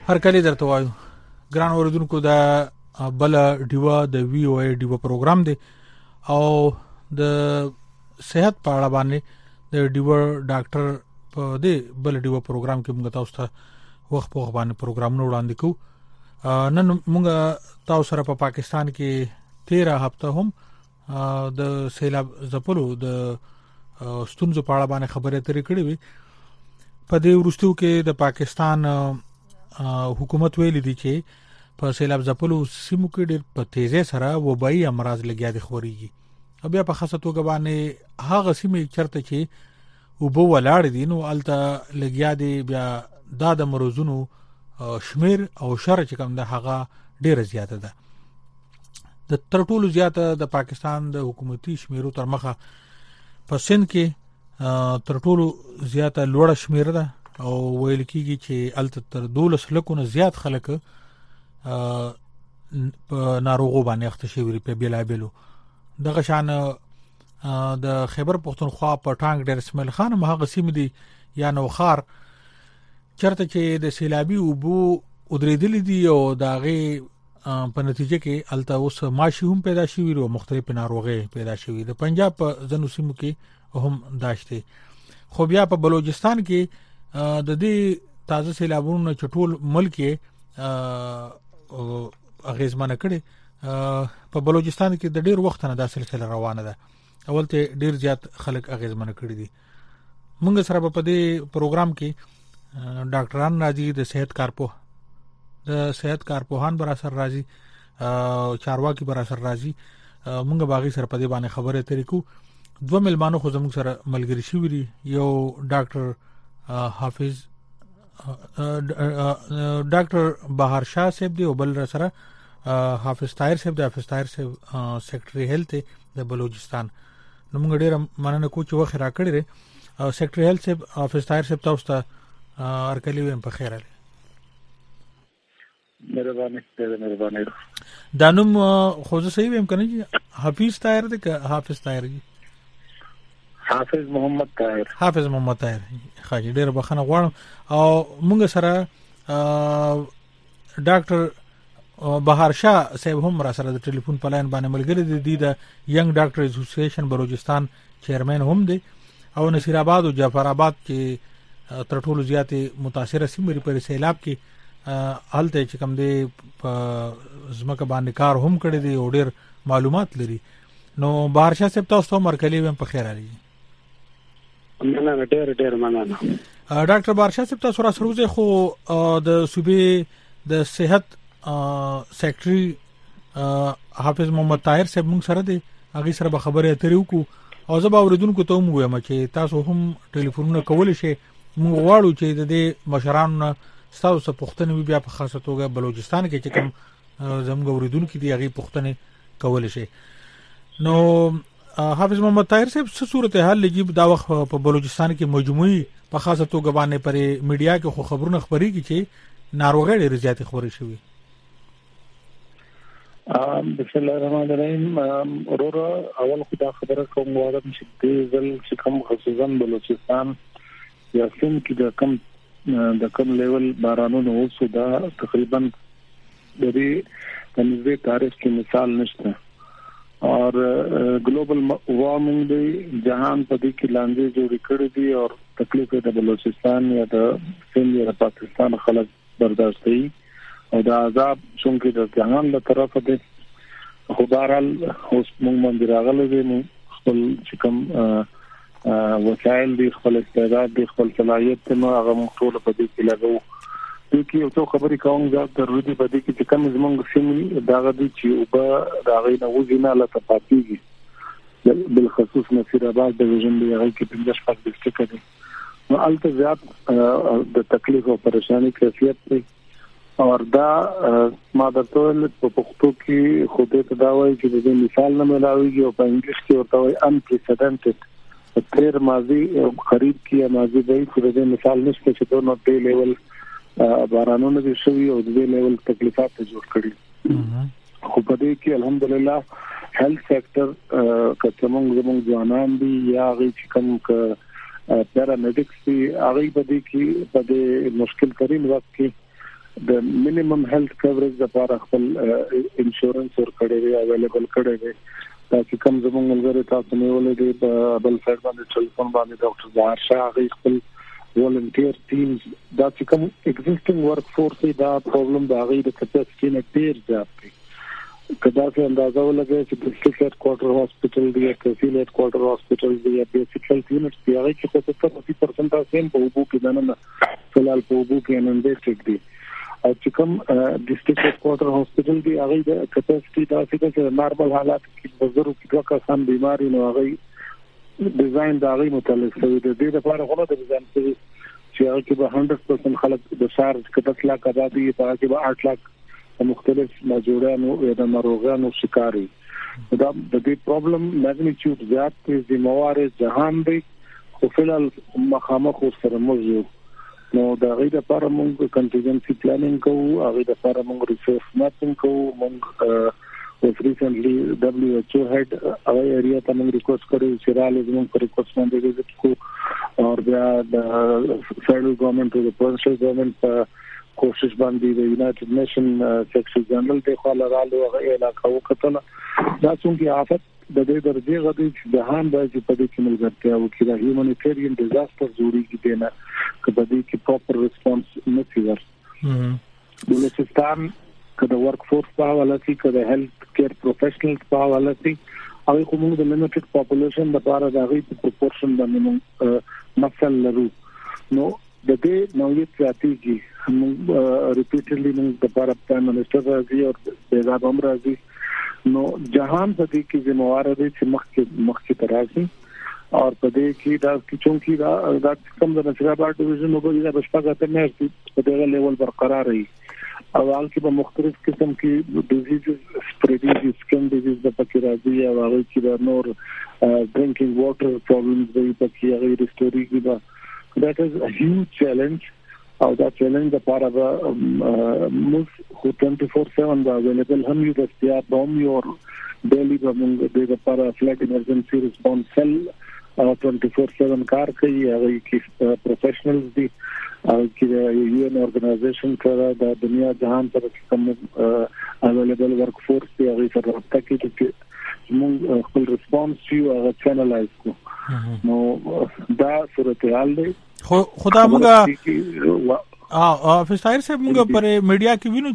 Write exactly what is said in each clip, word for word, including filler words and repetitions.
هر کله درته وایو ګران اوریدونکو دا بل ډیوا د وی او ای ډیوا پروګرام دی او د صحت په اړه باندې د ډیوا ډاکټر په دې بل ډیوا پروګرام کې موږ تاسو ته وخت په باندې پروګرامونه وړاندې کوو. نن موږ تاسو سره په پاکستان کې تیرہ هفته هم د سیلاب ځپلو د ستونزو په اړه باندې خبرې اترې کړې وي. په دې وروستیو کې د پاکستان حکومت ویلي دي چې په سیلاب ځپلو سیمو کې ډېر په تیزه سره وبایي امراض لګیا دي خوريږي. بیا په خاصه توګه باندې هغه سیمې چرته چې وبو ولاړ دي نو الته لګیا دي بیا دا د مرزونو شمیر او شر چې کوم د هغه ډېر زیاته ده. د تر ټولو زیاته د پاکستان د حکومتي شمیرو تر مخه په سند کې تر ټولو زیاته لوړه شمیر ده او ویل کېږي چې الته تر دولس لکو نه زیات خلک په ناروغو باندې اخته شوي په بیلابلو. دغه شان د خیبر پختونخوا په ټانګ ډېر اسماعیل خان هغه سیمه دي یا نوخار چرته چې د سیلابي وبو ودرېدل دي او داغه په نتیجه کې الته اوس ماشي هم پیدا شوي او مختلف ناروغي پیدا شوي. د پنجاب په ځنو سیمو کې هم داشته. خو بیا په بلوچستان کې د دې تازه سیلابونو چټول ملک اغیزمنه کړي. په بلوچستان کې د ډیر وخت نه دا سلسله روانه ده. اول ته ډیر زیات خلک اغیزمنه کړي دي. موږ سره په دې پروګرام کې ډاکټران راځي، د صحت کارپوه د صحت کارپوهان بر اثر راځي، چارواکي بر اثر راځي. موږ باغی سره په دې باندې خبره اترې کو. دوه ملمانو خو زموږ سره ملګری شوي دي. یو ډاکټر حافظ ډاکټر بهار شاه صاحب دی او بل سره حافظ طاهر صاحب دی. حافظ طاهر صاحب سیکریټری هیلث د بلوچستان. نو موږ ډیر مننه کوو چې وخت راکړی دی. سیکریټری هیلث صاحب حافظ طاهر صاحب تاسو ته ارکلی ویم په خیر علي. مهرباني مهرباني. دا نوم خو زه صحیح ویم کنه حافظ طاهر دی که حافظ طاهر دی؟ حافظ محمد طاهر. حافظ محمد طاهر. خاجي ډیر بخنه غواړم. او موږ سره ډاکټر بهار شاه صاحب هم را سره د ټلیفون په لاین باندې ملګری دي. د ینګ ډاکټر اسوسییشن بلوچستان چیرمن هم دی او نصیر آباد او جعفر آباد کې تر ټولو زیاتې متاثره سیمې پر سیلاب کې حالت چې کوم دی په زمکه باندې کار هم کړی دی او ډیر معلومات لري. نو بهار شاه صاحب تاسو ته مرکلی ویم په خیر علي. مننه ډیر ډیر مننه. ډاکټر بهار شاه صاحب تاسو را سره خو د صوبې د صحت سیکریټری حافظ محمد طاهر صاحب موږ سره دی. هغه سره به خبرې اترې وکړو او زه به اوریدونکو ته هم وایم چې تاسو هم ټلیفونونه کولی شئ. موږ غواړو چې د دې مشرانو تاسو څخه پوښتنه وي بیا په خاصه توګه بلوچستان کې چې کوم زموږ اوریدونکو دي هغه پوښتنه کولی شي. نو حافظ محمد طاهر صاحب څه صورتحال لګي دا وخت په بلوچستان کې مجموعي په خاصه توګه باندې پر میډیا کې خو خبرونه خبريږي چې ناروغي ډېر زیاتې خبرې شوې. بسم الله الرحمن الرحیم. اورورا اول خدا خبره کوم غواړم چې دې ځل چې کوم خصوصا بلوچستان یا سم کې د کم د کم لیول بارانونو اوسو دا تقریبا د دې د نږدې تاریخ کې مثال نشته. اور گلوبل وارمنگ دی جهان په دې کې لاندې جوړ کړی دی او تکلیف د بلوچستان یا د سند یا پاکستان خلک برداشت کوي او دا عذاب څنګه د جهان له طرفه دی. خو بهرحال اوس موږ باندې راغلی دی خپل چې کوم وسایل دی خپل استعداد دی خپل صلاحیت نو هغه موږ ټول په دې کې لګو. د کې یو څه خبرې کوم دا ضروري په دې کې چې کوم زمونږ سیمې دا غوډي چې او به راغی نه وځینه لا تپاتېږي بالخصوص نصیر آباد د وژن دی هغه کې پنځه شپږ ډیسټریکټ دي. نو الته زیات د تکلیف او پریشانی کیفیت دی او دا ما درته په پښتو کې خوده تداوی چې د مثال نه ملاويږي او په انګلیش کې ورته وایي unprecedented. تیر ماضي قریب کې ماضي دی چې د مثال نشته چې دوه نو ډی لیول بارانونه دي شوی او د دې لیول تکلیفات جوړ کړي. خو په دې کې الحمدلله هیلث سېکټر کڅمنګ زموږ ځوانان دي یا غي چې کوم ک پیرامیډیکس دي هغه په دې کې په دې مشکل ترين وخت کې د minimum health coverage لپاره خپل انشورنس ور کړی دی اویلیبل کړی دی تاسو کوم زموږ ملګری تاسو نه ولې دی بل سایډ باندې ټلیفون باندې ډاکټر ظاهر شاه غي خپل volunteer teams دا چې کوم existing workforce دا problem دا غي د capacity نه ډیر زیات دی کدا څه اندازه ولګي چې ډیسټریکټ هډ کوارټر هاسپټل دی تحصیل هډ کوارټر هاسپټل دی بیسیک هیلث یونټس دی هغه کې ستر اسی پرسنټ سیم په وبو کې دنه فلال په وبو کې انډیسټریکټ دی او چې کوم ډیسټریکټ هډ کوارټر هاسپټل دی هغه د کیپاسټي دا چې نارمل حالات کې بزرګ کې دوه کسان بیماری نه هغه ډیزاین دا غي متعلق شوی دی د لپاره غوړه د ډیزاین چې هغه کې به صد پرسنټ خلک د شارج کټ لا کدا دی په هغه کې به آठ لاک مختلف ماجورانو یا د ناروغانو شکاري دا د دې پرابلم میګنیټیوډ زیات دی د موارد جهان دی خو فلال مخامخ سره موږ نو دا غي د لپاره موږ کنټینجنسي پلانینګ کوو هغه د لپاره موږ ریسورس ماپینګ کوو موږ اوس ریسنټلی دبليو ایچ او هډ هغه ایریا ته موږ ریکوست کړو چې را لازم پر ریکوست باندې وزټ کو او بیا د فدرال ګورنمنت او د پروینشل ګورنمنت کوشش باندې د یونایټډ نیشن سیکرټری جنرال د خپل رالو هغه علاقه وکړه دا څنګه آفت د دې درجه غوډي چې جهان باندې په دې کې ملګرتیا وکړي د هیومانیټیرین ډیزاستر جوړیږي دنه کله دې کې پراپر ریسپانس نه کیږي بلوچستان کله ورک فورس په حواله کې کله هیلث کیر پروفیشنلز په حواله کې او کومه د لیمیټډ پاپولیشن لپاره د غي پروپورشن باندې مثال لرو نو د دې نوعیت ذاتي موږ ریپیټډلی موږ د لپاره پرایم منسٹر راځي او د زابم راځي نو جهان په دې کې ذمہوار دي چې مخکې مخکې ترازي او په دې کې دا چې دا د کوم د نشرابات ډیویژن په دې بشپړه ته نه په دې لیول برقرار وي او هغه کې په مختلف قسم کې ډیزیز سپریډینګ سکن ډیزیز د پکې راځي او هغه کې د نور ډرینکینګ واټر پرابلمز د پکې هغه ریسټوري کې that is a huge challenge او دا چیلنج د پاره به موږ خو twenty-four seven دا اویلیبل هم یو د استیا بوم یو ډیلی به موږ د لپاره فلټ ایمرجنسي ریسپانس سیل twenty-four seven کار کوي هغه کې پروفیشنلز دي او کې یو ان اورګنایزیشن سره د دنیا جهان سره کوم اویلیبل ورک فورس دی هغه سره رابطه کوي چې موږ خپل ریسپانس یو هغه چینلایز کو نو دا صورتحال دی خو خدا موږ ا افسر صاحب موږ پر میډیا کې وینو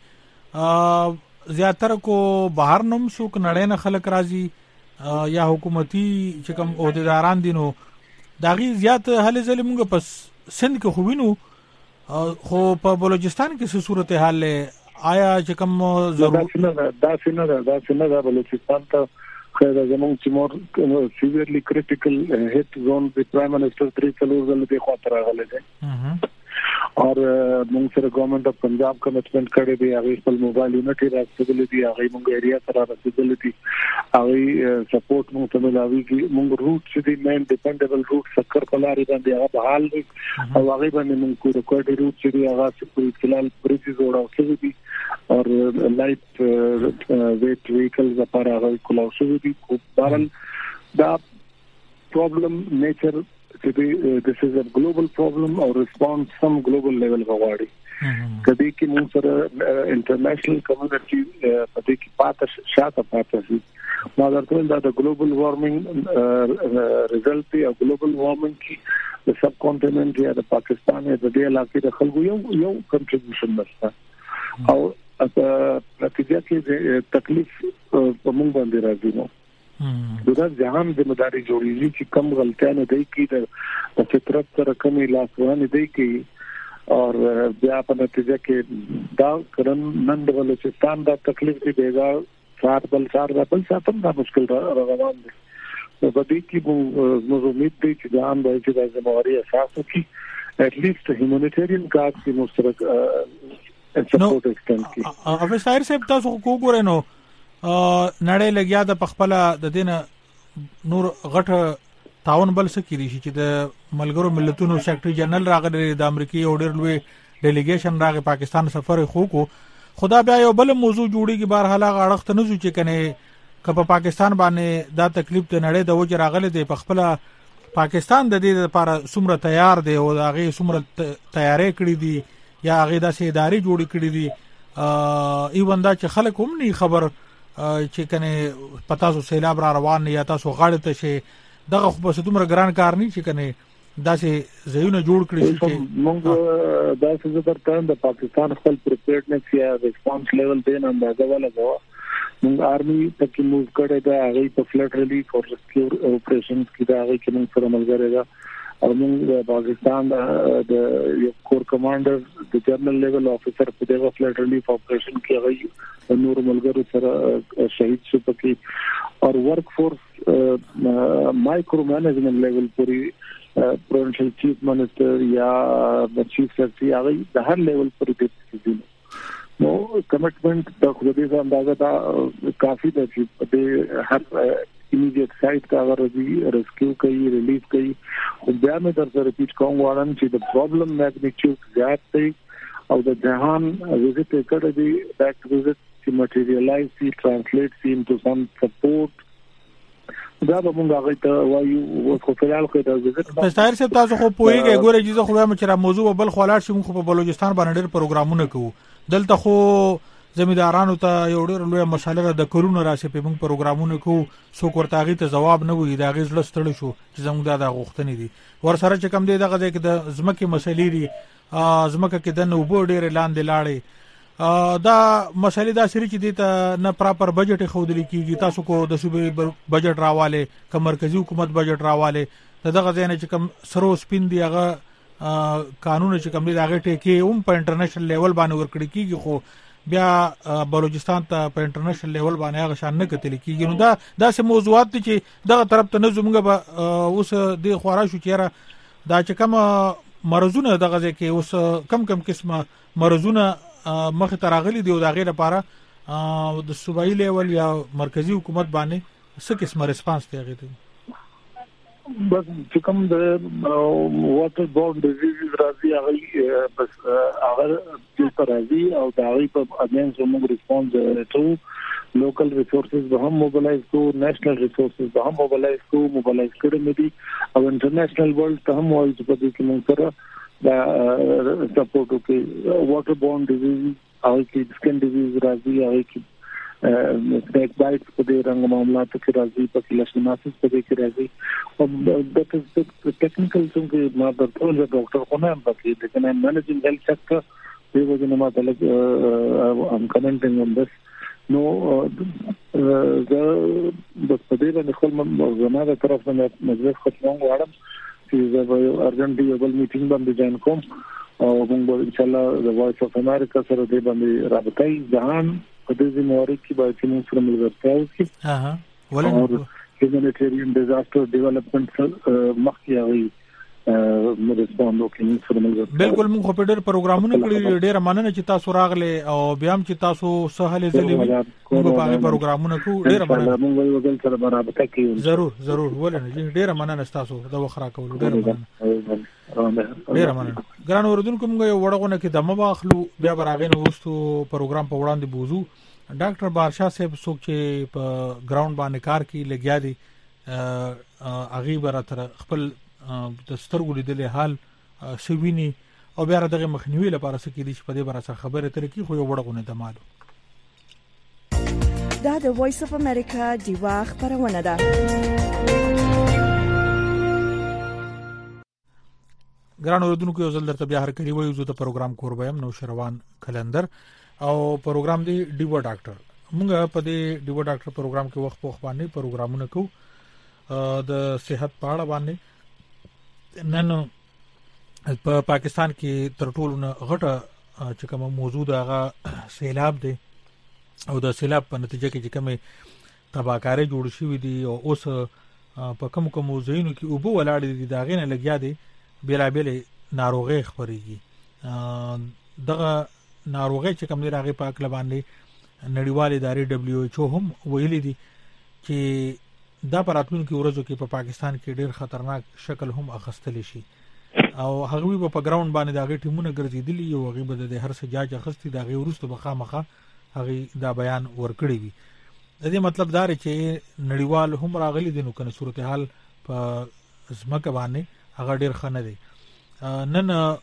چې زیاتره کو بهر نوم شو کنړې نه خلک راځي یا حکومتي چې کوم عہدیداران دي نو داغي زیات هله ځل موږ پس سند کې خو وینو خو په بلوچستان کې څه صورتحال آیا چې کوم ضرورت نه دا څنګه دا څنګه بلوچستان ته خیر زموږ چې مور سیویرلی کریټیکل هیټ زون د پرایم منسٹر تری څلور ځله د خاطر راغله ده او موږ سره ګورنمنت اف پنجاب کمټمنټ کړی دی هغه خپل موبایل یونټ راځي دی هغه موږ ایریا سره راځي دی هغه سپورټ موږ ته ملاوي کی موږ روټ چې دی مین ډیپندبل روټ سکر کلاري باندې هغه بحال دی او هغه باندې موږ کو ریکورډ روټ چې دی هغه په فلال بریجز جوړاو شوی دی او لایټ ویټ وهیکلز لپاره هغه کولاو شوی دی خو بهرحال دا پرابلم نیچر this is a global problem or response some global level غواړي کدی کې موږ سره انټرنیشنل کمیونټي په دې کې پاتې شاته پاتې شي نو درته دا د ګلوبل وارمنګ ريزلټ او ګلوبل وارمنګ کې د سب کانټیننټ یا د پاکستان یا د دې علاقې د خلکو یو یو کنټریبیوشن نشته او نتیجه کې تکلیف په موږ باندې راځي نو دا ځان د مداري جوړیږي چې کم غلطیاں دی کی د فطرت سره کمی لاسوانه دی کی او بیا په نتیجه کې دا کرن نن د بلوچستان دا تکلیف دی دیګا سات بل سات بل ساتم دا مشکل روان دي نو په دې کې موږ امید دي چې ځان به چې د زمواري اساس وکړي at least humanitarian cause کی مشترک سپورټ ایکسټند کی او افسر صاحب تاسو کو ګورئ نو نړۍ لګیا د پخپله د دینه نور غټه تعاون بل څه کیږي چې د ملګرو ملتونو سیکرټری جنرال راغلی د امریکای اورډر لوی ډیلیګیشن راغی پاکستان سفر خو کو خدا بیا یو بل موضوع جوړیږي بهر حاله غړخت نه زو چې کنه کله پاکستان باندې دا تکلیف ته نړۍ د وجه راغلی دی پخپله پاکستان د دې لپاره څومره تیار دی او هغه څومره تیارې کړې دي یا هغه داسې ادارې جوړ کړې دي ای وندا چې خلک هم نه خبر چې کنه پتا سو سیلاب را روان نه یا تاسو غاړه ته شي دغه خو په دومره ګران کار نه چې کنه داسې زيونه جوړ کړی چې موږ داسې زبر تان د پاکستان خپل پریپیرډنس یا ریسپانس لیول دین اندازه ولا غوا موږ آرمي پکې موږ کړه دا هغه په فلډ ریلیف او ریسکیو اپریشنز کې دا هغه کې موږ سره ملګری دا او موږ پاکستان د یو کور کمانډر د جنرال لیول افیسر په دغه فلډ ریلیف اپریشن کې هغه نور ملګرو سره شهید شو پکې او ورک فورس مایکرو مینجمنت لیول پوری پروینشل چیف منسٹر یا چیف سیکرٹری هغه د هر لیول پر دې نو کمټمنټ د خو دې اندازه دا کافي ده چې د هر ایمیډیټ سایت کا غوړي ریسکیو کوي ریلیف کوي او بیا مې درته ریپیټ کوم غواړم چې د پرابلم میګنیټیوډ زیات دی او د جهان وزټ کړه دی بیک وزټ چې مټیریلایز سی ټرانسلیټ سی انټو سم سپورټ دا به موږ هغه ته وایو خو په حال کې دا وزټ په ستاره سره تاسو خو پوهیږئ ګوره چې خو به مچره موضوع بل خلاص شي خو په بلوچستان باندې ډېر پروګرامونه کوو دلته خو زمیدارانو ته یو ډېر لوی مسله د کرونا راشي په موږ پروګرامونه کوو سو ورتاغي ته جواب نه وي دا غیز لستړ شو چې زموږ د غوښتنې دي ور سره چې کم دی دغه ځکه د زمکه مسلې دي زمکه کې د نو بو ډېر لاندې لاړې دا مسلې دا سری چې دي ته نه پراپر بجټ خودلی کیږي تاسو کو د صوبې بجټ راواله ک مرکزی حکومت بجټ راواله دغه ځای نه چې کم سرو سپین دی هغه قانون چې کم دی هغه ټکی هم په انټرنیشنل لیول باندې ورکړی کیږي خو بیا بلوچستان ته په انټرنیشنل لیول باندې هغه شان نه کتل کیږي نو دا داسې موضوعات دي چې دغه طرف ته نه زموږ به اوس د خورا شو چیرې دا چې کوم مرزونه دغه ځکه اوس کم کم قسمه مرزونه مخ ته راغلي دی او دا غیر لپاره د صوبایي لیول یا مرکزی حکومت باندې څه قسمه ریسپانس دی هغه بس چې کوم د واټر بورن ډیزیز راځي هغه بس هغه چې راځي او دا هغه په اګینس موږ ریسپانس ټو لوکل ریسورسز به هم موبلایز کو نېشنل ریسورسز به هم موبلایز کو موبلایز کړي مې دي او انټرنیشنل ورلد ته هم وایي چې په دې کې موږ سره دا سپورټ کوي واټر بورن ډیزیز او کې سکن ډیزیز راځي هغه کې سنیک بایټ په دې رنګ معاملاتو کې راځي په لیشناسس په دې کې راځي او د ټیکنیکل څنګه ما د ټول ډاکټر خو نه پکې د کنه منیجینګ هیلث سیکټر دی وجه ما ته لګ ام کمنټینګ اون دس نو د د په دې باندې خپل زموږه طرف نه مجلس ختمون غواړم چې زه ارجنټلی یو بل میټینګ باندې جوائن کوم او موږ ان شاء الله د وایس اف امریکا سره دې باندې رابطه ځان په دې موارد کې باید چې موږ سره ملګرتیا وکړو ها ها ولې هیومانیټیرین ډیزاستر ډیولپمنٹ مخکې هغه مرسته وکړي سره ملګرتیا بالکل موږ په ډېر پروګرامونه کړی ډېر مننه چې تاسو راغله او بیا هم چې تاسو سهاله ځلې موږ په هغه پروګرامونه کوو ډېر مننه موږ یو بل سره رابطه کوو ضرور ضرور ولې ډېر مننه تاسو د وخرا کول ډېر مننه ډېر مننه ګران اوردونکو موږ یو وړغونه کې دمه واخلو بیا براغې نو وستو پروګرام په وړاندې بوزو ډاکټر بارشاه صاحب څوک چې په ګراوند باندې کار کوي لګیا دي اغي بر تر خپل د سترګو لیدلې حال سوینی او بیا دغه مخنیوي لپاره څه کېدي چې په دې باره خبره تر کې خو یو وړغونه دمالو دا د وایس اف امریکا دیوا خبرونه ده ګران اوردونکو یو ځل درته بیا هر کلی وایو زه د پروګرام کوربایم نو شروان کلندر او پروګرام دی ډیوا ډاکټر موږ په دې ډیوا ډاکټر پروګرام کې وخت په وخت باندې پروګرامونه کوو د صحت په اړه باندې نن په پاکستان کې تر ټولو نه غټه چې کوم موضوع هغه سیلاب دی او د سیلاب په نتیجه کې چې کومه تباہکاری جوړ شوې دي او اوس په کوم کوم ځایونو کې اوبو ولاړ دي دا غینه لګیا دي بیلا بیل ناروغي خبريږي دغه ناروغي چې کوم دی راغي پاک لباندې نړیوال ادارې دبليو ایچ او هم ویلي دي چې دا پراتونکو ورځو کې په پاکستان کې ډېر خطرناک شکل هم اخستل شي او هغه په ګراوند باندې دغه ټیمونه ګرځیدلی یو هغه بده د هر څه جاج اخستي دغه ورسته بخامخه هغه دا بیان ورکړی وي د دې مطلب دا چې نړیوال هم راغلي دي نو کنه صورتحال په زمکه باندې هغه ډیر خنه دي نن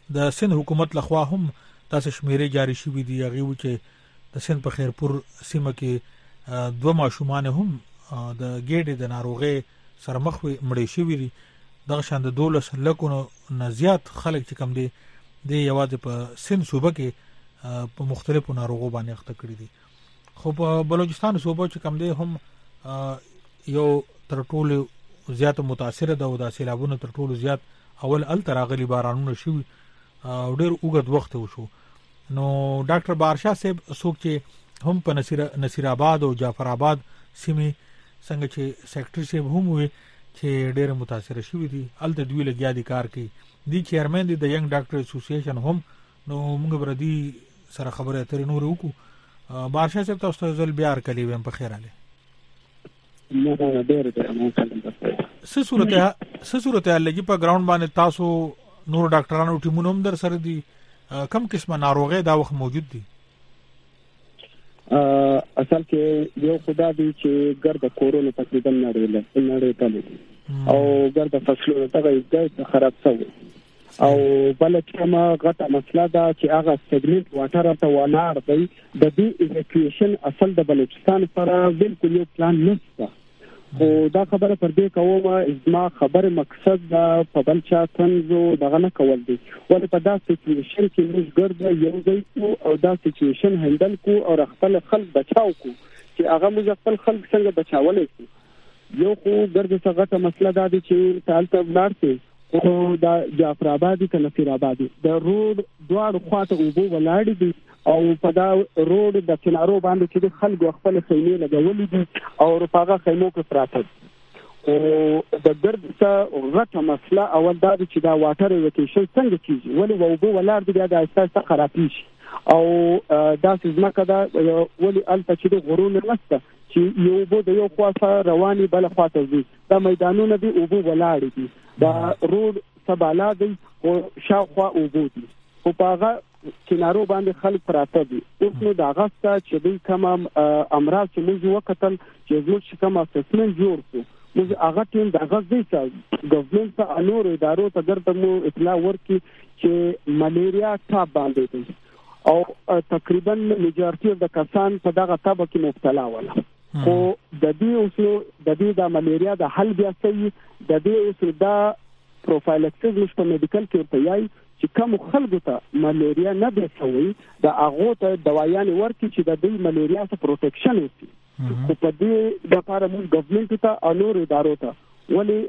د سند حکومت لخوا هم تاسو شمیرې جاری شوې دي هغه و چې د سند په خیرپور سیمه کې دوه ماشومان هم د ګېډې د ناروغي سره مخ مړې شوې دي دغه شان د دولس لکو نه زیات خلک چې کم دي د یوازې په سند صوبه کې په مختلفو ناروغو باندې اخته کړي دي خو په بلوچستان صوبه چې کم دي هم یو تر ټولو زیات متاثر ده او د سیلابونو تر ټولو زیات اول ال تراغلي بارانونه شو او ډېر اوږد وخت وشو نو ډاکټر بارشاه صاحب څوک چې هم په نصیر نصیر آباد او جعفر آباد سیمه څنګه چې سیکریټری صاحب هم وي چې ډېر متاثر شوی دي ال د دوی لګیا دي کار کوي دي چیرمن دي د ینګ ډاکټر اسوسییشن هم نو موږ بردي سره خبره اترې نور وکړو بارشاه صاحب تاسو ته ځل بیا کلی ویم په خیر علي نو دا ډېر ډېر مو کله څه صورت څه صورت لګي په ګراوند باندې تاسو نور ډاکټرانو ټیمونو هم در سره دي کم قسمه ناروغي دا وخت موجود دي اصل کې یو خدا دی چې ګرد کورونا تقریبا نړۍ له نړۍ ته او ګرد فصلونو ته یې خراب شوی او بل کومه غټه مسله ده چې هغه سیګمنت واټر ته ولار دی د دې ایویکیویشن اصل د بلوچستان سره بالکل یو پلان نشته خو دا خبره پر دې کومه ازما خبره مقصد دا په بل چا څنګه دغه نه کول دي ولې په دا سچويشن کې موږ ګرځو یو ځای کو او دا سچويشن هندل کو او خپل خلک بچاو کو چې هغه موږ خپل خلک څنګه بچاولای شي یو خو ګرځي څه غټه مسله دا دي چې تالته ولارته خو دا جعفر آبادی ک نصیر آبادی د روډ دواړو خواته اوبو ولاړ دي او په دا روډ د کنارو باندې چې خلکو خپل خیمې لګولې دي او رفاقه خیمو کې پراته او د ګرد څه غټه مسله اول دا چې دا واټر ایویکیشن څنګه کیږي ولې اوبو ولاړ دي د اساس خرابې شي او دا ځمکه دا ولې الته چې د غرونه نشته چې یو بو د یو خواصه رواني بل خواته دي دا میدانونه دي اوبو ولاړ دي دا روډ سبالا دی او شاوخوا اوبو دي او په هغه کنارو باندې خلک پراته دي اوس نو دا غاسته چې دوی کوم امراض چې موږ وکتل چې موږ کوم اسسمنت جوړ کړو موږ هغه ټیم د غزې څخه ګورنمنت ته انور ادارو ته ګرځم مو اطلاع ورکړي چې ملیریا ټاپ باندې دي او تقریبا میجارټي د کسان په دغه تابه کې مبتلا وله خو د دې اوسو د دې د ملیریا د حل بیا سي د دې اوسو دا پروفایلکسز مشته میډیکل کې ورته چې کوم خلکو ته ملیریا نه دی شوی د هغه ته دوايان ورکړي چې د دې ملیریا څخه پروټیکشن وکړي خو په دې د لپاره موږ ګورنمنت ته انور ادارو ته ولی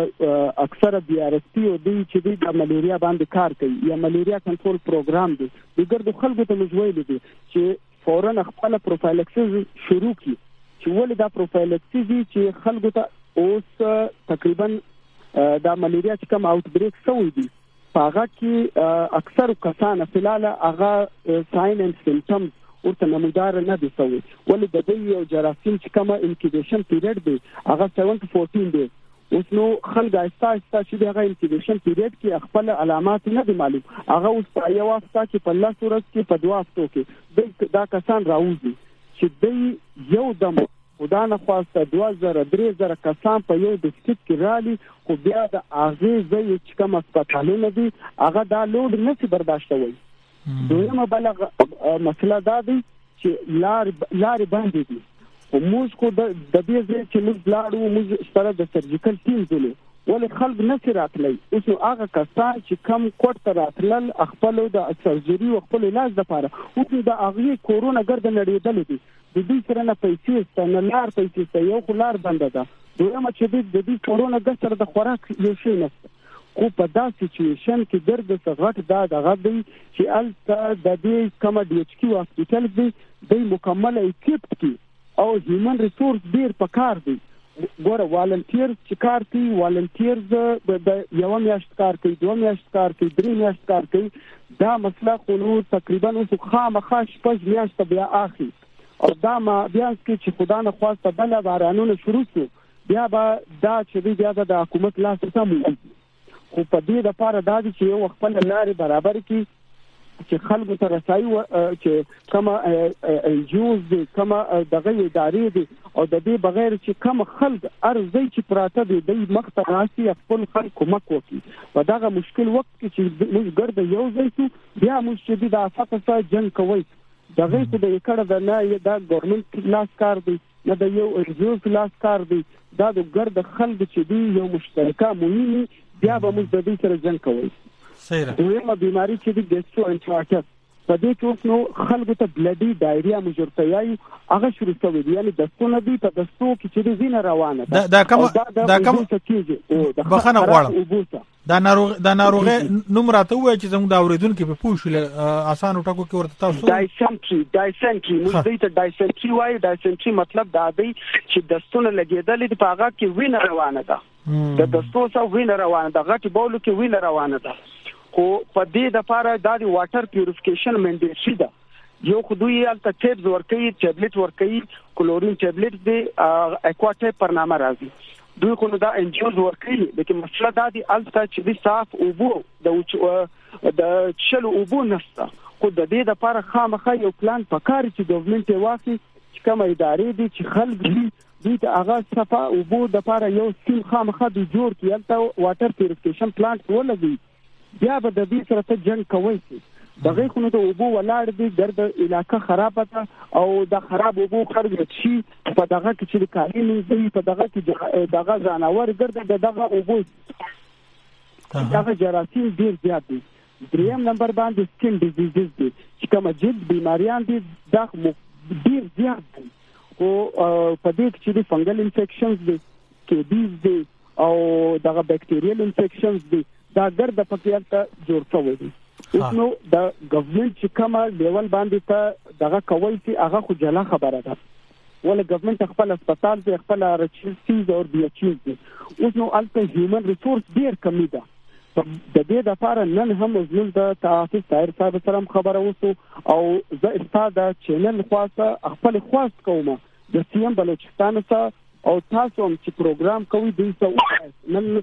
اکثر بي ار اس پی او دی چې د ملیریا باندې کار کوي یا ملیریا کنټرول پروګرام دی د ګرد خلکو ته مجویل دي چې فورا خپل پروفایلکسز شروع کړي چې ولې دا پروفایلکسز چې خلکو ته اوس تقریبا دا ملیریا چې کوم اوټ بریک شوی دی هغه کې اکثر کسان فلاله هغه ساين اند سیمپټمز ورته نمودار نه دي شوی ولې د دې یو جراثیم چې کومه انکیوبیشن پیریډ دی هغه سیون ټو فورټین دی اوس نو خلک آستا آستا چې دغه انکیوبیشن پیریډ کې خپل علامات نه دي معلوم هغه اوس په یو وخت کې په لاس ورځ کې په دوه هفتو کې دا کسان راوځي چې دوی یو دم خدا نه خواسته دوه زره درې زره کسان په یو ډسټریکټ کې رالي خو بیا د هغه ځای چې کوم هسپتالونه دي هغه دا لوډ نشي برداشتوي دویمه بل مسله دا دی چې لار لار باندې دي او موږ کو د دې ځای چې موږ لاړو موږ سره د سرجیکل ټیم زلو ولې خلک نشي راتلی اوس هغه کسان چې کم کوټ ته راتلل خپل د سرجری او خپل علاج لپاره او د هغه کورونا ګرد نړیدل دي د دې سره نه پیسې ستنه لار پیسې یو خلار بنده ده دویمه چې د دې کورونا ګرد سره د خوراک یو شی نشته خو په دا سچويشن کې ګرد څغټ دا دغه دی چې الته د دې کوم ډي ایچ کیو هسپتال دی د مکمل اکیپټ کی او هیومن ریسورس ډیر پکار دی ګوره والنټیر چې کار کوي والنټیرز د یو میاشت کار کوي دوه میاشت کار کوي درې میاشت کار کوي دا مسله خو نو تقریبا اوس خامخا شپږ میاشت بیا اخی او دا ما بیا چې خدا نه خواسته بل بارانونه شروع شو بیا به دا چې بیا د حکومت لاس سم خو په دې لپاره دا چې یو خپل لارې برابر کړي چې خلکو ته رسایي چې کومه انجیوز دي کومه دغه ادارې دي او د دې بغیر چې کوم خلک ارزي چې پراته دي د مخته راسي خپل خلک کومک وکړي په دغه مشکل وخت کې چې موږ ګرځو یو ځای شو بیا موږ چې د افات سره جنگ کوي دغه څه د کړه د نه د ګورنمنت لاس کار دی نه د یو انجیوز لاس کار دی دا د ګرد خلک چې دی یو مشترکه مهمه بیا به موږ د دې سره جنگ کوي صحیح ده دویمه بیماری چې د ګیسټرو انټرایټس په دې کې اوس نو خلکو ته بلډي ډایریا مجرتیای هغه شروع شوی دی یعنی د ستونه دی په دستو کې چې د زینه روانه ده دا کوم دا کوم بخنه غواړم دا ناروغ دا ناروغه نوم راته وای چې زموږ د اوریدونکو په پوښل آسان ټکو کې ورته تاسو ډایسنټري ډایسنټري موږ دې ته ډایسنټري وای ډایسنټري مطلب دا دی چې دستونه لګیدل دي په هغه کې وینه روانه ده د دستو سره وینه روانه ده غټي بولو کې وینه روانه ده خو په دې د لپاره د واټر پیوریفیکیشن منډیټری ده یو خدوی الته ټیبز ورکوي ټابلیټ ورکوي کلورین ټابلیټ دی اکواټیپ پر نامه راځي دوی خو دا انجیوز ورکوي لکه مسله دا دی الته چې د صاف اوبو د د چلو اوبو نشته خو د دې د لپاره خامخا یو پلان پکاري چې ګورنمنت واخلي چې کوم ادارې دي چې خلک دي دوی ته هغه صفه اوبو د لپاره یو سیم خامخا د جوړ کړي الته واټر پیوریفیکیشن پلانټ ولګي بیا به د دې سره ته جنگ کوي دغه خو نو ته اوبو ولاړ دي ګرد علاقه خراب ده او د خراب اوبو خرج شي په دغه کې چې کاري نه په دغه کې دغه ځانور ګرد دغه اوبو دغه جراثیم ډیر زیات دي دریم نمبر باندې سکین ډیزیزز دي چې کوم جلد بیماریان دي دا ډیر زیات دي او په دې کې چې فنګل انفیکشنز دي کیډیز دي او دغه بکټیریل انفیکشنز دي دا ګرد پکې ته جوړ شوی دی نو د ګورنمنت چې کومه لیول باندې ته دغه کوي چې هغه خو جلا خبره ده ولې ګورنمنت خپل هسپتال ته خپل رچیز او بي ایچ دي اوس نو الته هیومن ریسورس ډیر کمی ده د دې لپاره نن هم زموږ د تاسیس طاهر صاحب سره خبره وسو او زه استاد چینل خاصه خپل خاص کوم د سیم بلوچستان سره او تاسو هم چې پروګرام کوي دوی ته نن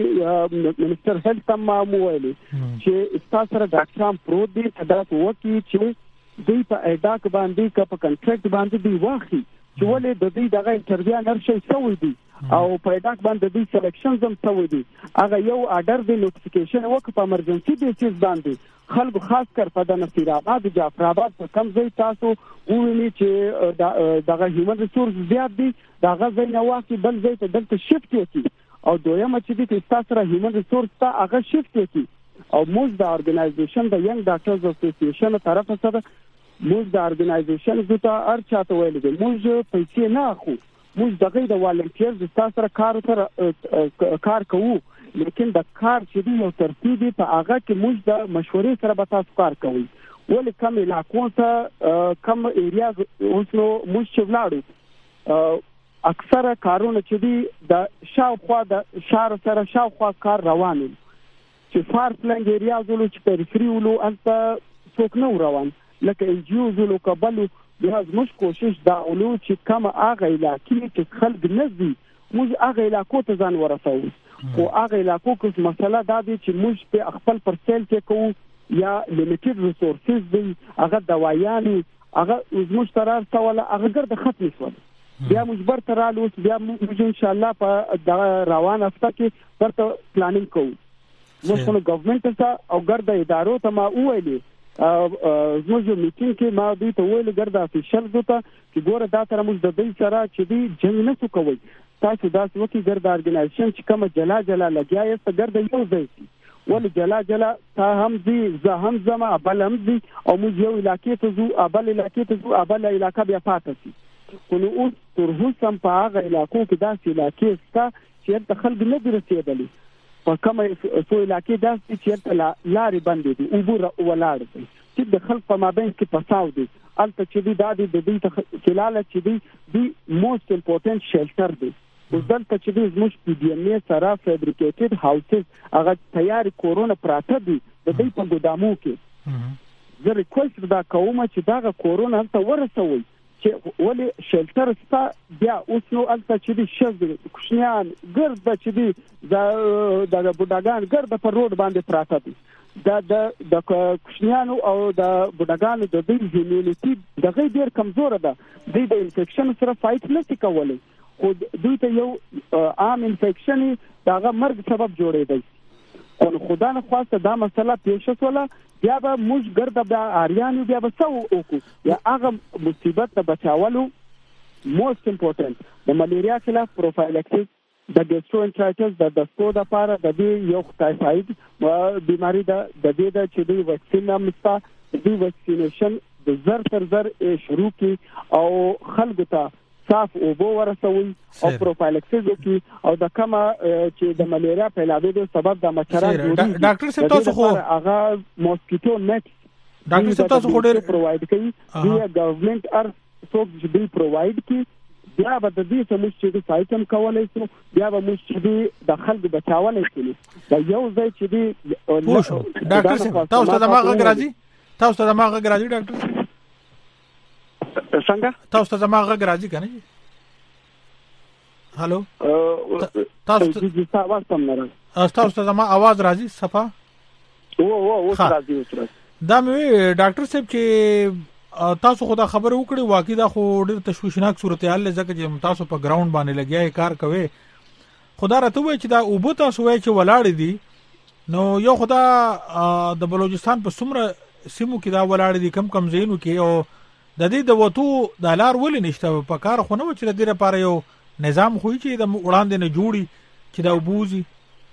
چې منسٹر هیلث هم موویلي چې تاسو سره ډاکټران پرو دي دا وکی چې دوی په اډاک باندې کا په کنټراکټ باندې دی واخی چې ولې د دې دغه انټرویو نرشي سوي دي او په اډاک باندې دوی سلیکشن زم سوي دي هغه یو آرډر دی نوټیفیکیشن وک په امرجنسي بیسیس باندې خلکو خاص کر په د نصیرآباد جعفر آباد په کم ځای تاسو وویلي چې دغه هیومن ریسورس زیات دي دغه ځای نه واقعي بل ځای ته دلته شفت وکړي او دویمه چې د تاسو سره هیومن ریسورس ته هغه شفت وکړي او موږ د ارګنایزیشن د ینګ ډاکټرز اسوسییشن طرف سره موږ د ارګنایزیشن زته ار چاته ویل دي موږ پیسې نه اخو موږ دغه د والنټیرز تاسو سره کار سره کار کوو لیکن د کار چې دی یو ترتیب په هغه کې موږ د مشورې سره به تاسو کار کوي ولې کوم علاقو ته کوم ایریا اوس نو موږ چې ولاړو اکثره کارونه چې دی د شاوخوا د شهر سره شاوخوا کار روان چې فار پلنګ ایریا زولو چې پریفری ولو انت څوک نه روان لکه انجیو زولو کبلو بیا موږ کوشش دا ولو چې کوم هغه علاقې چې خلک نزدي موږ هغه علاقو ته ځان ورسوو او هغه علاقو کې مسله دا دی چې موږ په خپل پرسل کې کوو یا لیمیټډ ریسورسز دي هغه دوايان هغه موږ ترار سواله هغه ګرد ختم شول بیا موږ برته رالو بیا موږ ان شاء الله په روان هفته کې برته پلانینګ کوو موږ څنګه ګورنمنت ته او ګرد ادارو ته ما وویلي زموږ میټینګ کې ما دوی ته ویل ګرد افیشل دوته چې ګوره دا تر موږ د دې سره چې دی جنگ نه کوي تاسو دا څه وکي ګرد ارګنایزیشن چې کوم جلا جلا لګیا یې څه ګرد یو ځای ول جلا جلا تا هم دي زه هم زما بل هم دي او موږ یو علاقې ته زو ابل علاقې ته زو ابل علاقې بیا پاتې شي نو اوس تر هڅه په هغه علاقو کې داسې علاقې ستا چې د خلک نه دي رسیدلي په کومه سو علاقې داسې چې لارې بندې دي او بور ولاړ دي چې د خلک په مابین کې پساو دي البته چې دی د دې د دې خلاله چې دی دی موست امپورټنت شیلټر دی اوس دلته چې دی زموږ پی ډی ام ای سره فیبریکیټډ هاوسز هغه تیار کورونا پراته دي د دې په ګودامو کې زه ریکوست دا کوم چې دا کورونا ته ورسوي چې ولې شیلټر ستا بیا اوس نو البته چې دی شز کوشنیان ګرد چې دی د د بډاګان ګرد په روډ باندې پراته دي دا د د کوشنیانو او د بډاګانو د دوی هیمونیټي دغه ډیر کمزور ده دوی د انفیکشن سره فایټ نشي کولای خو دوی ته یو عام انفیکشن دغه مرګ سبب جوړېږي او خدای نه خواسته دا مسله پیښ شوله بیا به موږ ګرځا بیا اریانو بیا به څو وکړو یا هغه مصیبت ته بچاولو موست امپورټنت د ملیریا خلاف پروفایلکټیک د ګیسټرونټرایټس د دستو د لپاره د دې یو ټایفاید بیماری د د دې د چې د وکسین امستا د وکسینیشن د زر تر زر شروع کی او خلکو ته صاف او بو ورسوي او پروفایلکسیس وکي او د کما چې د ملیریا په لابد سبب د مچران جوړي ډاکټر صاحب تاسو خو هغه موسکیټو نت ډاکټر صاحب تاسو خو ډېر پرووايډ کوي دی ګورنمنت ار څوک چې دی پرووايډ کوي بیا به د دې سمون چې د فایټم کولای شو بیا به موږ چې د خلکو بچاولای شو دا یو ځای چې دی ډاکټر صاحب تاسو ته ما غږ راځي تاسو ته ما غږ راځي ډاکټر څنګه تاسو ته ما غږ راځي کنه هالو تاسو ته आवाज کم نه راځي تاسو ته ما आवाज راځي صفه او او او راځي اوس دا مې ډاکټر صاحب چې تاسو خو دا خبر وکړي واقعي دا خو ډېر تشویشناک صورتحال لږه چې تاسو په ګراوند باندې لګیاي کار کوي خدا راته وای چې دا اوبو تاسو وای چې ولاړ دي نو یو خدا د بلوچستان په سمره سیمو کې دا ولاړ دي کم کم زینو کې او د دې د وټو د لار ولې نشته په کار خو نه و چې د دې لپاره یو نظام خو چې د وړاندې نه جوړي چې دا وبوزي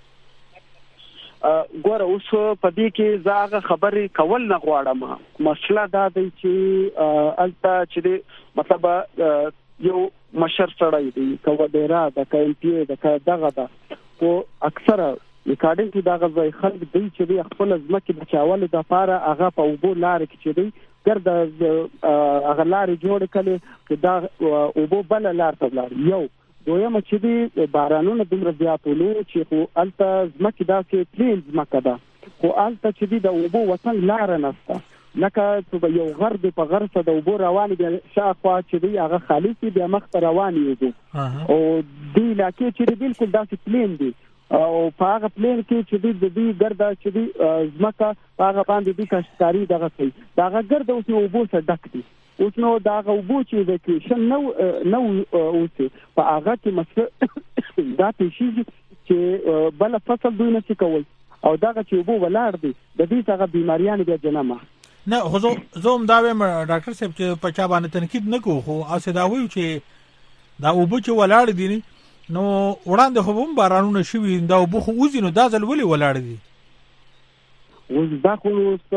ګوره اوس په دې کې زاغه خبرې کول نه غواړم مسله دا دی چې الته چې مطلب یو مشر سړی دی کوه ډیرا د کایم پی د دغه دا او اکثره ریکارډینګ کې دغه ځای خلک دی چې خپل ځمکه بچاول د لپاره هغه په وبو لار کې چې دی ګرځ هغه لار جوړ کړي چې دا وبو بل لار ته لار یو دویم چې دی بارانونه دومره زیاتولو چې خو الته ځمکه داسې پلین ځمکه ده خو الته چې دی د اوبو وطن لار نشته لکه یو غرب په غرفه د اوبو رواني بیا شاخوا چې دی هغه خالصي بیا مخ ته رواني وي او دی لکه چې دی بالکل داسې پلین دی او په هغه پلین کې چې دی د دې ګردا چې دی ځمکه هغه باندې د کاشتکاری دغه کوي دغه ګرد اوس اوبو سره ډک دی اوس نو دا غوبو چې د کیشن نو نو اوس په هغه کې مسله دا پیشي چې بل فصل دوی نه کوي او دا چې وبو ولاړ دي د دې څنګه بیماریان بیا جنمه نه خو زوم دا وایم ډاکټر صاحب چې په چا باندې تنقید نه کوو خو اسه دا وایو چې دا وبو چې ولاړ دي نو وړاندې خو هم بارانونه شوي دا وبو خو اوزي نو دا ځل ولې ولاړ دي اوس دا خو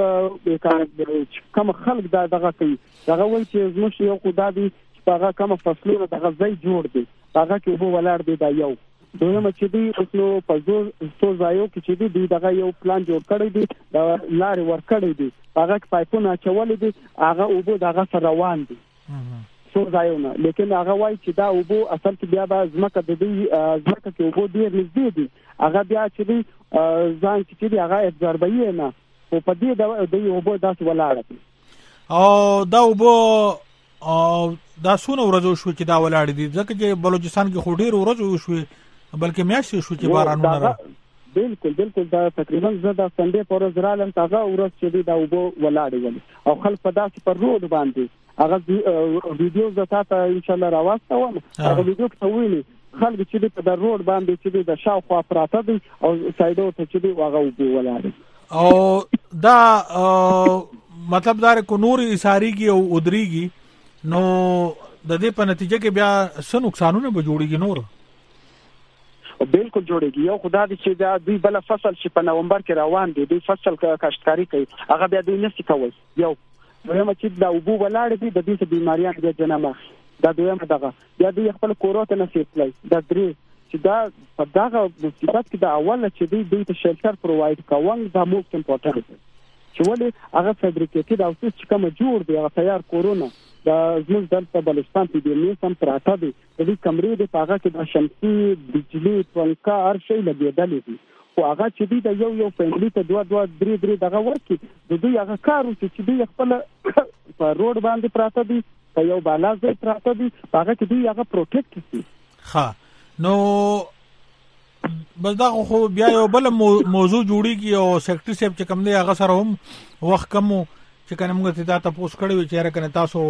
کوم خلک دا دغه کوي دغه وایي چې زموږ یو خدای دی چې هغه کوم فصلونه دغه ځای جوړ دی هغه کې وبو ولاړ دی دا یو دویم چې دی اوس نو په زور څو ځایو کې چې دی دغه یو پلان جوړ کړی دی دا لارې ور کړی دی هغه پایپونه چول دي هغه وبو دغه سره روان دي څو ځایونه لیکن هغه وایي چې دا وبو اصل کې بیا به ځمکه د دې ځمکه کې وبو ډیر نږدې دي هغه بیا چې دی ځان چې دی هغه ابزوربوي نه او په دې د وبو داسې ولاړ دي او دا وبو دا څونه ورځو شو چې دا ولاړ دي ځکه چې بلوچستان کې خو ډیر ورځو شو بلکې میاشتې شو چې بارانونه را بالکل بالکل دا تقریبا زدا سنډې پر ورځ رالم هغه ورځ چې دا وبو ولاړ دي او خلک په داسې پر روډ باندې هغه ویډیو زتا ته ان شاء الله راوستم هغه ویډیو ته ویلي خلک چې په د روډ باندې چې د شاوخوا پراته دي او سایډو ته چې دی هغه وبو ولاړ او دا مطلب دا کو نور اساریږي او ودريږي نو د دې په نتیجه کې بیا څه نقصانونه به جوړيږي نور بالکل جوړيږي یو خدای دې چې دا دوی بل فصل چې په نومبر کې روان دي دوی فصل کاشتکاری کوي هغه بیا دوی نشي کوي یو دویم چې دا وبو ولاړ دي د دې بیماریان بیا جنمه دا دویم دغه بیا دوی خپل کوروته نشي تلای دا درې چې دا په دغه مصیبت کې دا اوله چې دوی دوی ته شلټر پرووايډ کوي دا موست امپورټنت چې ولې هغه فابریکیټډ او څه کوم جوړ دی هغه تیار کورونا دا زموږ دلته بلوچستان په دې نه سم پراته دي د دې کمرې د هغه کې د شمسي بجلی پنکا هر شی لګېدل دي او هغه چې دی د یو یو فیملی ته دوه دوه درې درې دغه ورکی د دوی هغه کار چې دوی خپل په روډ باندې پراته دي په یو بالا ځای پراته دي هغه کې دوی هغه پروټیکټ شي ها نو بس دا خو بیا یو بل موضوع جوړیږي او سیکرټری صاحب چې کوم دی هغه سره هم وخت کم چې کنه موږ ته دا تاسو کړی وي چې راکنه تاسو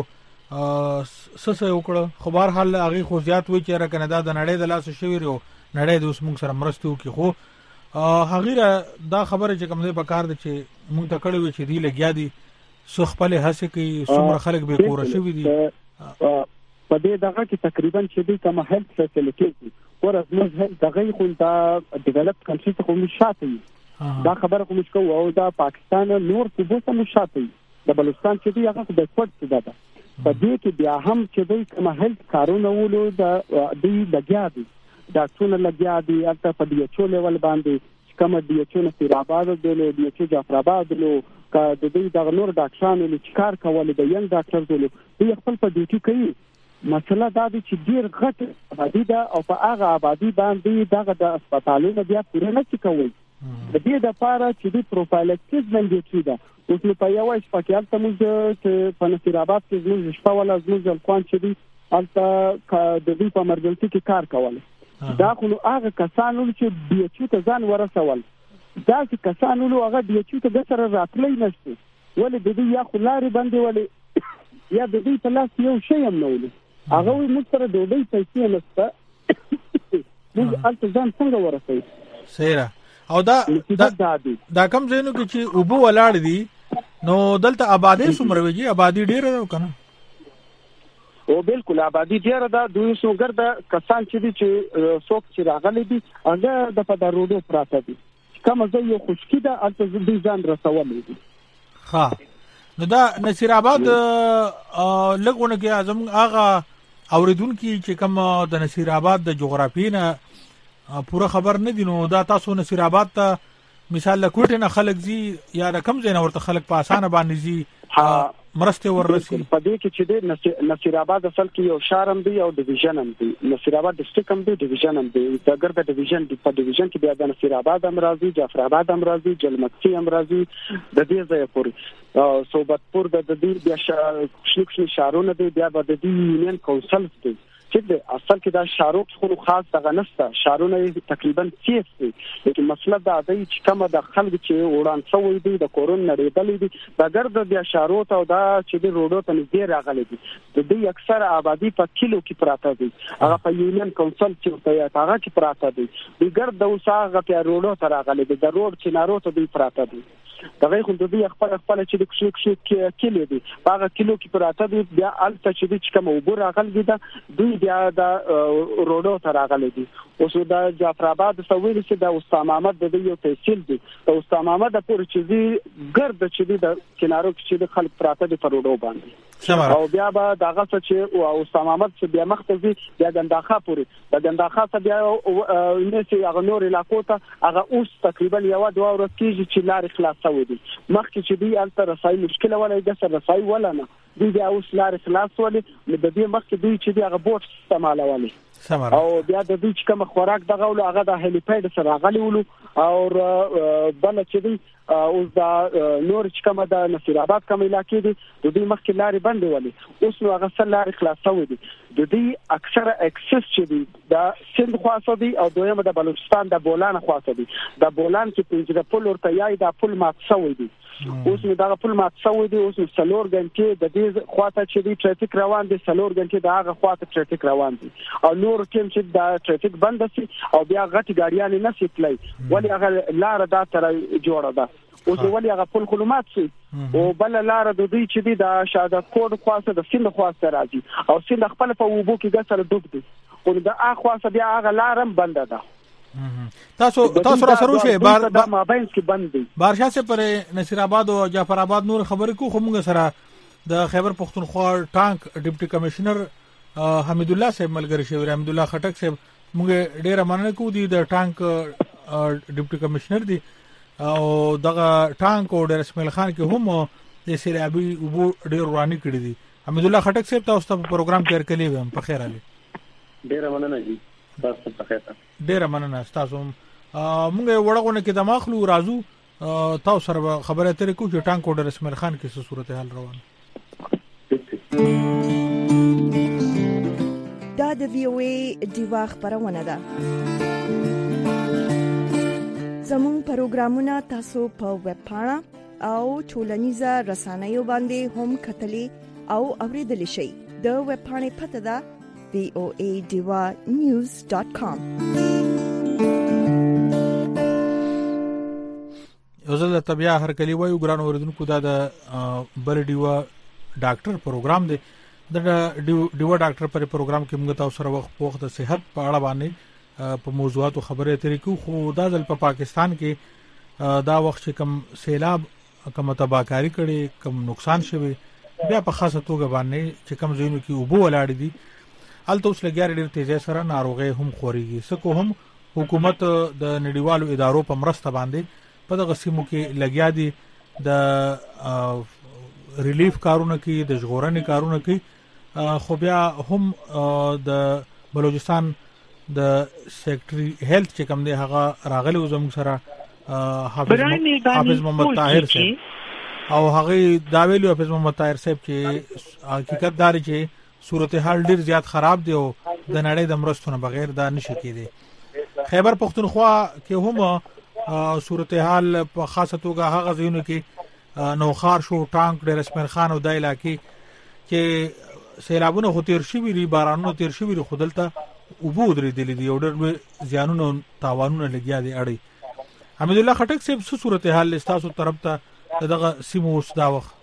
سس یو کړه خو بهر حال هغه خو زیات وي چې راکنه دا د نړۍ د لاس شوی ورو نړۍ د اوس موږ سره مرستو کې خو هغه دا خبره چې کوم دی په کار دي چې موږ ته کړی وي چې دی لګیا دي سو خپل هڅه کوي څومره خلک به کور شوی دي په دې دغه کې تقریبا چې دوی کوم هیلث فیسیلیټیز ورته موږ دغه خو دا ډیولپ کنټری ته کوم شاته دا خبره کوم چې او دا پاکستان نور څه څه مشاته د بلوچستان چې دوی هغه د سپورت څه ده په دې کې بیا هم چې دوی کوم هیلث کارونه ولو د دوی لګیا دي دا څونه لګیا دي البته په دې چو لیول باندې کوم دې چو نه سیراباد دلو دې چو جعفرآباد دلو کا د دې د نور ډاکټرانو چې کار کول د ینګ ډاکټر دلو دوی خپل په ډیوټي کوي مسله دا دی چې ډیر غټ آبادی ده او په هغه آبادی باندې دغه د هسپتالونو بیا پوره نه کوي د دې لپاره چې د پروفایلکټیز باندې ده اوس نو په یو شپه کې البته موږ چې په نصیرآباد کې موږ شپه ولا موږ ځلقان چې دي البته د دې په امرجنسي کې کار کول دا خو هغه کسانو چې بي ایچ ته ځان ورسول دا چې کسانو هغه بي ایچ ته د سره راتللی نشته ولې د دې یا خلاري باندې ولې یا د دې په لاس یو شی هم نه ولې هغه موږ سره د دوی پیسې نشته موږ التزام څنګه ورسوي سیرا او دا دا, دا کم زینو کې چې اوبو ولاړ دي نو دلته آبادی څومره ویږي آبادی ډیره ده کنه او بالکل آبادی ډیره ده دوی څوګر د کسان چې دي چې څوک چې راغلي دي هغه د پدارودو پراته دي کوم ځای یو خوشکی ده البته دوی ځان رسولي دي ها نو دا نصیرآباد لګونه کې اعظم هغه اوریدونکو چې کوم د نصیرآباد د جغرافي نه پوره خبر نه دي نو دا تاسو نصیرآباد ته مثال لکوټه نه خلک زی یا رقم زین ورته خلک په اسانه باندې زی مرسته ورسي په دې کې چې د نصیرآباد اصل کې یو شارم دی او ډیویژن هم دی نصیرآباد ډیسټریکټ هم دی ډیویژن هم دی د ګرد ډیویژن په ډیویژن کې بیا د نصیرآباد امراضي جعفرآباد امراضي جلمکي امراضي د دې ځای پورې صوبتپور د دې بیا شلوکشي شارونه دی بیا د دې یونین کونسل دی چې اصل کې دا شاروخ خو خاص دغه نسته شارونه تقریبا سیف دي لیکن مسله دا دی چې کومه د خلک چې وړاند شوی دی د کورون نړیدلې دي د ګرد بیا شارو ته دا چې د روډو ته نږدې راغلي دي د دې اکثر آبادی په کیلو کې پراته دي هغه په یونین کونسل کې ته هغه کې پراته دي د ګرد د وساغه په روډو ته راغلي دي د روډ چې نارو ته دی پراته دي دغه خو د دې خپل خپل چې د کښې کښې کلی دي هغه کیلو کې پراته دي بیا الته چې د کوم وبو راغلي دي دوی بیا د روډو ته راغلي دي اوس د جعفرآباد سویل چې د استاد محمد د یو تحصیل دي د استاد محمد پور چې دی ګرد چې د کنارو کې د خلک پراته دي په روډو باندې او بیا به دغه چې او استاد محمد چې بیا مختزي بیا ګنداخه پوري د ګنداخه بیا نشي هغه نور علاقو ته هغه اوس تقریبا یو دوه ورځې کېږي چې لارې خلاص شوې دي مخکې چې دی الته رسای مشکل ولا د سر رسای ولا نه دوی بیا اوس لارې خلاص ولې د دې مخکې دوی چې دی هغه بوټ استعمالولي او بیا د دوی چې کوم خوراک دغه ول هغه د هلیپاډ سره غلي ولو او بل چې دی اوس دا نور چې کوم د نصیرآباد کوم علاقې دي د دې مخکې لارې بندې ولې اوس نو هغه سره لارې خلاص شوې دي د دې اکثره اکسس چې دی د سند خاصه دي او دویمه د بلوچستان د بولان خاصه دي د بولان کې پنځه پل ورته یای د پل مات شوی دي اوس نو دا پل مات شوی دی اوس سلور غنټې د دې خواته چې دی ټریفیک روان دي سلور غنټې د هغه خواته ټریفیک روان دي او نور کوم چې د ټریفیک بند شي او بیا غټي ګاډیان نه سي تلای ولی هغه لار دا تر جوړه ده اوس ولی هغه پل خلومات شي او بل لار د دوی چې دی د شاده کوډ خاصه د سیند خاصه راځي او سیند خپل په وبو کې ګسر ډوب دي او د هغه خاصه بیا هغه لارم بند ده تاسو تاسو را سره شئ بار د مابین کې بند دي بارشاه سے پر نصیرآباد او جعفرآباد نور خبرې کو خو موږ سره د خیبر پختونخوا ټانک ډیپټي کمشنر حمید الله صاحب ملګری شوی حمید الله خټک صاحب موږ ډیره مننه کوو د ټانک ډیپټي کمشنر دی او دغه ټانک او ډیر اسماعیل خان کې هم د سیلابي وبو ډیر ورانی کړی دي حمید الله خټک صاحب تاسو ته پروګرام تیر کړی وم په خیر علي ډیره مننه جی تاسو په خیر ډیره مننه تاسو موږ وړغونه کې د ماخلو راځو تاسو سره خبره ترې کو چې ټانک اورډر اسماعیل خان کې څه صورتحال روان دا د وی او ای دیوا خبرونه ده زموږ پروګرامونه تاسو په ویب پاڼه او ټولنیزه رسنیو باندې هم کتلی او اوریدلی شئ. د ویب پاڼې پته ده وی او ای ډیوا نیوز ډاټ کام. یو ځل طبيعه هر کلی وایو ګران اوریدونکو دا د بل ډیوا ډاکټر پروګرام دی. د ډیوا ډاکټر پر پروګرام کې موږ تاسو سره وخت په وخت د صحت په اړه باندې په موضوعاتو خبرې اترې کوو. خو دا ځل په پاکستان کې دا وخت کم سیلاب کم تباہکاری کړي کم نقصان شوی بیا په خاصه توګه باندې چې کم زینو کې وبو ولاړ دي الته اوس لګیاري ډېر تیزه سره ناروغي هم خوريږي. سکه هم حکومت د نړیوالو ادارو په مرسته باندې په دغه سیمو کې لګیا دي د ریلیف کارونه کوي د ژغورنې کارونه کوي. خو بیا هم د بلوچستان د سیکټري هیلث چې کوم دی هغه راغلی زموږ سره حافظ حافظ محمد طاهر صاحب او هغه دا ویلو حافظ محمد طاهر صاحب چې حقیقت دار چې صورتحال ډیر زیات خراب دی او د نړۍ د مرستونو بغیر دا نشي کېدی. خیبر پختونخوا کې هم صورتحال په خاصه توګه هغه ځینو کې نوخار شو ټانک ډیر اسمر خان او د علاقې کې سیلابونه خو تیر شي وی بارانونو تیر شي وی خودلته وبو درې دي دی اورډر زیانونو تاوانونه لګیا دي اړي. حمید الله خټک صاحب څه صورتحال لستاسو طرف ته دغه سیمو اوس دا وخت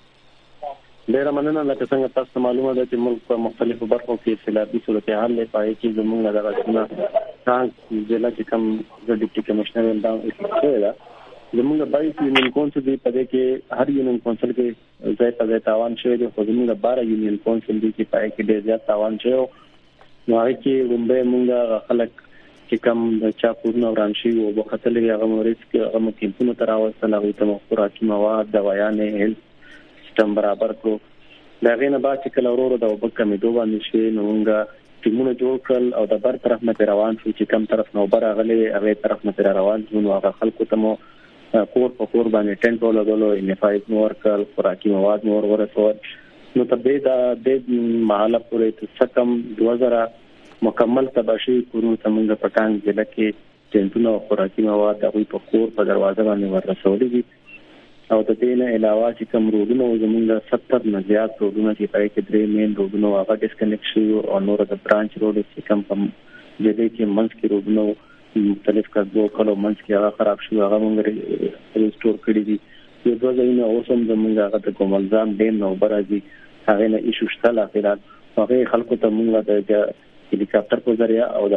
ډیر مننه. لکه څنګه تاسو معلومه ده چې ملک په مختلفو برخو کې سیلابي صورتحال لري پای کې زموږ دغه څنګه څنګه ضلع کې کم د ډیپټي کمشنر دا څه ده زموږ بایس یونین کونسل دی په دې کې هر یونین کونسل کې ځای په ځای تاوان شوی دی. خو زموږ بارہ یونین کونسل دی چې پای کې ډیر زیات تاوان شوی نو هغه کې رومبه موږ خلک چې کم د چا پورنه ورانشي او په خطر لري هغه مریض کې هغه کیمپونو تر اوسه هغه ته خوراکي مواد دوايانې هیلث سیستم برابر کړو. دا غینه با چې کله ورور د وبکه مې دوه باندې شي نو موږ ټیمونه جوړ کړل او د بر طرف نه روان شو چې کم طرف نو بر غلې هغه طرف نه روان شو نو هغه خلکو ته مو کور په کور باندې ټنټ ولګولو انفایت نور کړل خوراکي مواد نور ورسول نو تبې دا د محاله پورې تسکم دوه هزار مکمل تباشي کورو څنګه پټان ضلع کې ټنټونه خوراکي مواد د په کور په دروازه باندې ورسولې دي او د دې نه علاوه چې کوم روډونه زموږ ستر نه زیات روډونه چې پای کې درې مین روډونه هغه ډیسکنیکټ شو او نور د برانچ روډ چې کوم په دې کې منځ کې روډونه مختلف کډو کلو منځ کې هغه خراب شو هغه موږ ریسټور کړی دي. یو ځای نه اوسم زموږ هغه د کوملزام ډیم نو برازي هغه نه ایشو شته لا فعال هغه خلکو ته موږ د هلیکاپټر په ذریعہ او د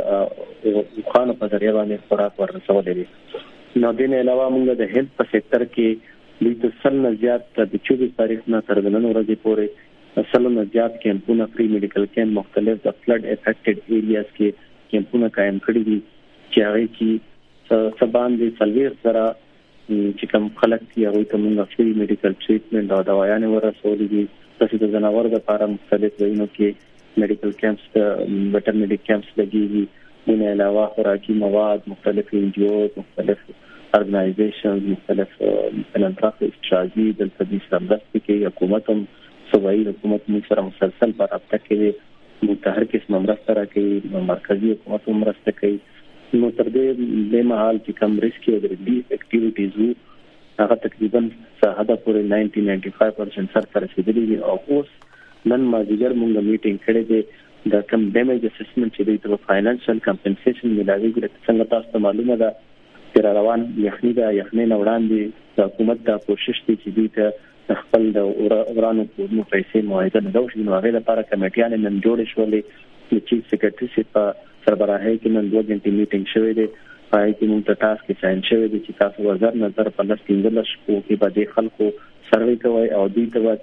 خانو په ذریعہ باندې خوراک ورسولې دي. نو دې نه علاوه موږ د هیلث په سېکټر کې د سل نه زیات د چوبیس تاریخ نه تر نن ورځې پورې سل نه زیات کیمپونه فری میډیکل کیمپ مختلف د فلډ افیکټډ ایریاز کې کیمپونه قائم کړي دي چې هغه کې سبان دي سلویر سره چې کوم خلک چې هغه ته موږ فری میډیکل ټریټمنټ او دوايانې ورسولې دي. تاسو د جناور د لپاره مختلف ځایونو کې میډیکل کیمپس ویټرنری کیمپس لګیږي. من علاوه خوراکي مواد مختلف انجیو مختلف ارګنایزیشنز مختلف فلانتراپي استراتیژي د تدریس سمدستي کې حکومت هم صوبایي حکومت موږ سره مسلسل په رابطه کې متحر قسم مرسته راکوي مرکزی حکومت هم مرسته کوي. نو تر دې د مهال چې کوم ریسکي او ریلیف اکټیویټیز وو هغه تقریبا ساحه پورې نائنټي نائنټي فایو پرسنټ سره رسیدلي دي او اوس نن مازیګر موږ میټینګ کړې ده د کوم ډیمیج اسسمنت چې د فاینانشل کمپنسیشن ملایوي څنګه تاسو معلومه ده چې روان یخني دا یخني نه وړاندې د حکومت دا کوشش دي چې دوی ته خپل د ورانو کومو پیسې معاهده نه دوشي نو هغه لپاره کمیټیان نن جوړ شولې چې سیکریټري په سربراهي کې نن دوه غنټې میټینګ شوې ده. پای کې موږ ته تاسو کې ساين شوې دي چې تاسو وزر نظر په لاس کې شپو کې باندې خلکو سروي کوي او دوی ته د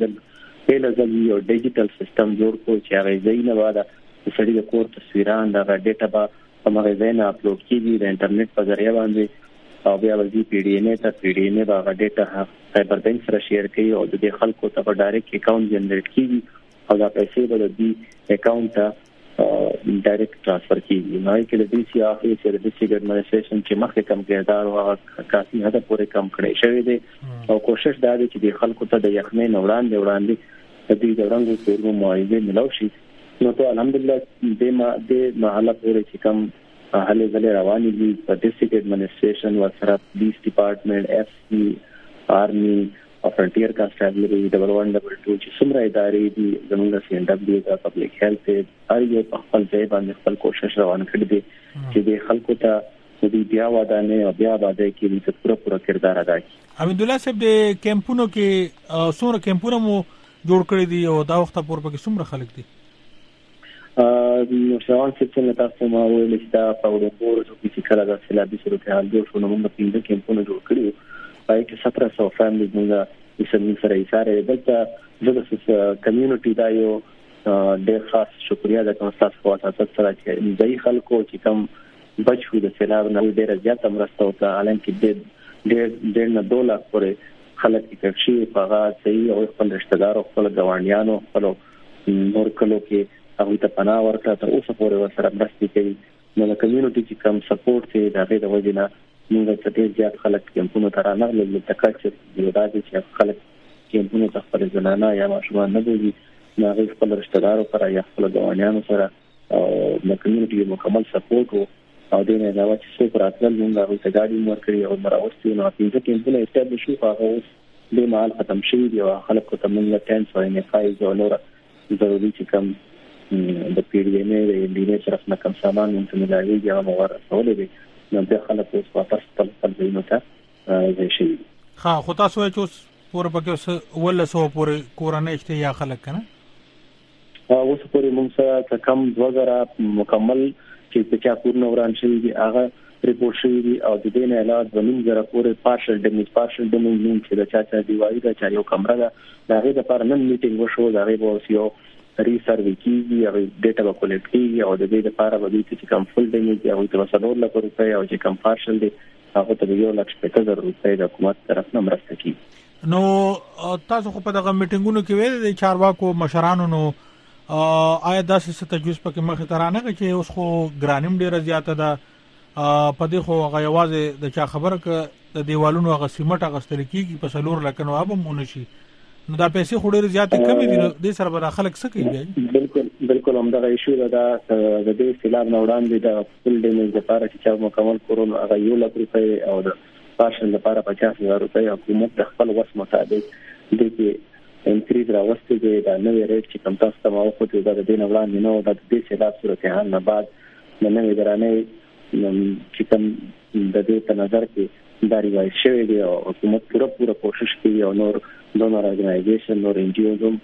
پیل ځلې یو ډیجیټل سیستم جوړ کو چې هغه ځینې واده سړي د کور تصویران د ډیټا په هغه ځای نه اپلوډ کیږي د انټرنیټ په ذریعہ باندې او بیا ولې پی ډی ان ا ته پی ډی ان ا هغه ډیټا سایبر بانک سره شیر کوي او د خلکو ته په ډایرکټ اکاؤنٹ جنریټ کیږي او دا پیسې به د دې اکاؤنٹ ته ډایرکټ ترانسفر کیږي. نو کې د دې سی اخی چې د ډیسټریکټ ایڈمنسټریشن چې مخکې کم کېدار او کافي حد پورې کم کړی شوی دی او کوشش دا دی چې د خلکو ته د یخنۍ نه وړاندې وړاندې د دې د رنګو کورو معاینه ملو شي. نو ته الحمدلله د ما د محله پورې چې کم هلې ځلې روانې دي په ډیسټریکټ ایڈمنسټریشن ورسره پولیس ډپارټمنټ اف سی آرمي او فرنټیر کانسټابلري ډبل ون ډبل ټو چې څومره ادارې دي زموږ سی ان ډبلیو د پبلک هیلث هر یو په خپل ځای باندې خپل کوشش روان کړی دی چې د خلکو ته د بیا ودانې او بیا باندې کې د پوره پوره کردار ادا کړي. حمید الله صاحب د کیمپونو کې څومره کیمپونه مو جوړ کړی دي او دا وخت پورې پکې څومره خلک دي؟ نو شاوان چې تاسو ما ویل چې دا په وړاندې چې کله د سیلابي صورتحال جوړ شو نو موږ پنځه کیمپونه جوړ کړیو پای کې سپاره سو فیملی موږ د سمې سره یې سره دلته د کمیونټي دا یو ډېر خاص شکریا د کوم تاسو په واسطه سره چې ځای خلکو چې کوم بچو د سیلاب نه ډېر زیات مرسته وکړه الانکه د ډېر ډېر نه دوه لک پورې خلک کې شي په هغه صحیح او خپل رشتہ دار او خپل ګاونډیانو خپل نور کلو کې هغه ته پناه ورکړه تر اوسه پورې ورسره مرسته کوي. نو د کمیونټي چې کوم سپورټ دی دا غي د وجنه موږ ته ډېر زیات خلک کیمپونو ته رانغلل د تکاچر دی دا چې خلک کیمپونو ته خپل ځنانه یا ماشومان نه بوزي نو هغه خپل رشتہ دارو سره یا خپل ګاونډیانو سره او د کمیونټي مکمل سپورټ او د نه علاوه چې څو پراتل موږ هغه ته ګاډي ورکړي او مراوستي نو پنځه کیمپونه استابلیش شو هغه اوس د مال ختم شوی دی او خلکو ته موږ ټینس او نه فایز او نور ضروري چې کوم د پی ډی ایم ای د انډینر طرف نه کوم سامان مونږ ملایي یا موږ ورسولې دي نو د خلکو اوس واپس خپل خپل ځینو ته ځي شي. ها خو تاسو چې اوس پور پکې ول سو پورې کورنۍ ته یا خلک کنه اوس پورې موږ سره کم وغیرہ مکمل چې په چا پور نوران شي دي هغه ریپورت شوی دی او د دې نه علاوه د موږ سره پورې پارشل ډیمیج پارشل ډیمیج چې د چا چا دیوایي دا چا یو کمره ده دا غي د پاره نن میټینګ وشو دا غي به یو ری سروي کیږي او ډیټا به کولېکټ کیږي او د دې لپاره به چې کوم فل ډیمیج او د وسلور لپاره روپۍ او چې کوم پارشل دی هغه ته یو لک پنځه زره روپۍ د حکومت طرف نه مرسته کیږي. نو تاسو خو په دغه میټینګونو کې ویل د چارواکو مشرانو نو آیا داسې څه تجویز پکې مخې ته رانغی چې اوس خو ګرانیم ډیره زیاته ده په دې خو هغه یوازې د چا خبره ک د دیوالونو هغه سیمټ اغستل کیږي په سلور لکنو اب مونږ شي نو دا پیسې خو ډېر زیات کمې دي نو د سره به خلک څه کوي؟ بالکل بالکل هم دا ایشو ده د دې سیلاب نه وړاندې د فل ډیمیج لپاره چې مکمل کورونه هغه یو لک روپۍ او د پارشل لپاره پچاس هزار روپۍ حکومت د خپل وس مطابق د دې انکریز راوستي دی دا نوې ریټ چې کوم تاسو ته مو خو د دې نه وړاندې نو د دې سیلاب صورتحال نه بعد نوې درانه چې کوم د دې په نظر کې دا ریوایز شوی دی او حکومت پوره پوره کوشش کوي او نور donor organization نور ان جی اوز هم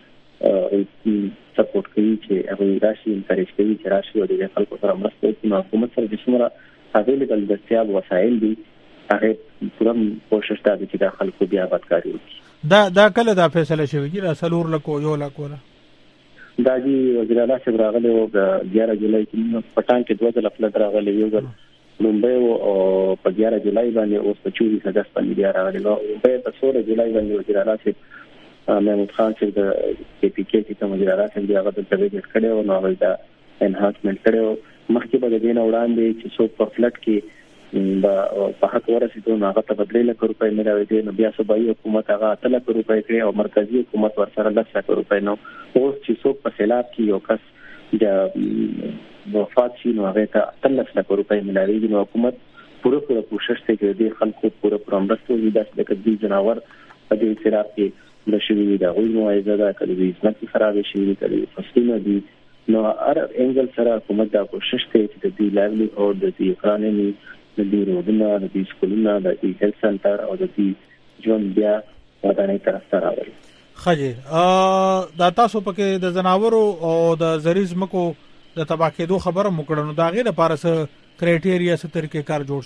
سپورټ کوي چې هغه راشي انکریج کوي چې راشي او د خلکو سره مرسته وکړي. نو حکومت سره د څومره اویلیبل دستیاب وسایل دي هغه پوره کوشش کوي چې د خلکو بیا آبادکاري وکړي. دا دا کله دا فیصله شوی چې رسلور لکو یو لکو دا دی وزیر اعلی صاحب راغلی او د یازده جولای کې پټان کې دوه ځله فلډ راغلی یو ځل ممبئی او په یازده جولای باندې اوس په چوبیس اگست باندې بیا راغلی نو ممبئی په سولہ جولای باندې وزیر اعلی صاحب محمود خان چې د کې پی کې چې وزیر اعلی صاحب هغه د تبعیض کړو نو هغه دا انهانسمنت کړو مخکې به د دین وړاندې چې څو په فلټ کې په حق ورسېدو نو هغه ته بدلې لک روپۍ ملاوي دي نو بیا صوبایي حکومت هغه اتل لک روپۍ کړی او مرکزی حکومت ورسره لک روپۍ نو اوس چې څو په سیلاب کې یو کس د وفات شي نو هغه ته اتل لک روپۍ ملاوي دي نو حکومت پوره پوره کوشش کوي د خلکو پوره پوره مرسته وي د کدي جناور په دې سیلاب کې د شوی د غوي موعظه ده کله د ځمکې خراب شي کله فصلونه دي نو هر انګل سره حکومت دا کوشش کوي چې د دې لایولی او د دې اقتصادي د دې روډونو د دې سکولونو د دې هیلث سنټر او د دې ژوند بیا ودانۍ طرف ته راوړي. خجه دا تاسو پکې د زناورو او د زریز مکو د تباہ کېدو خبره مکړنو دا غي لپاره څه کرایټیریا څه طریقې کار جوړ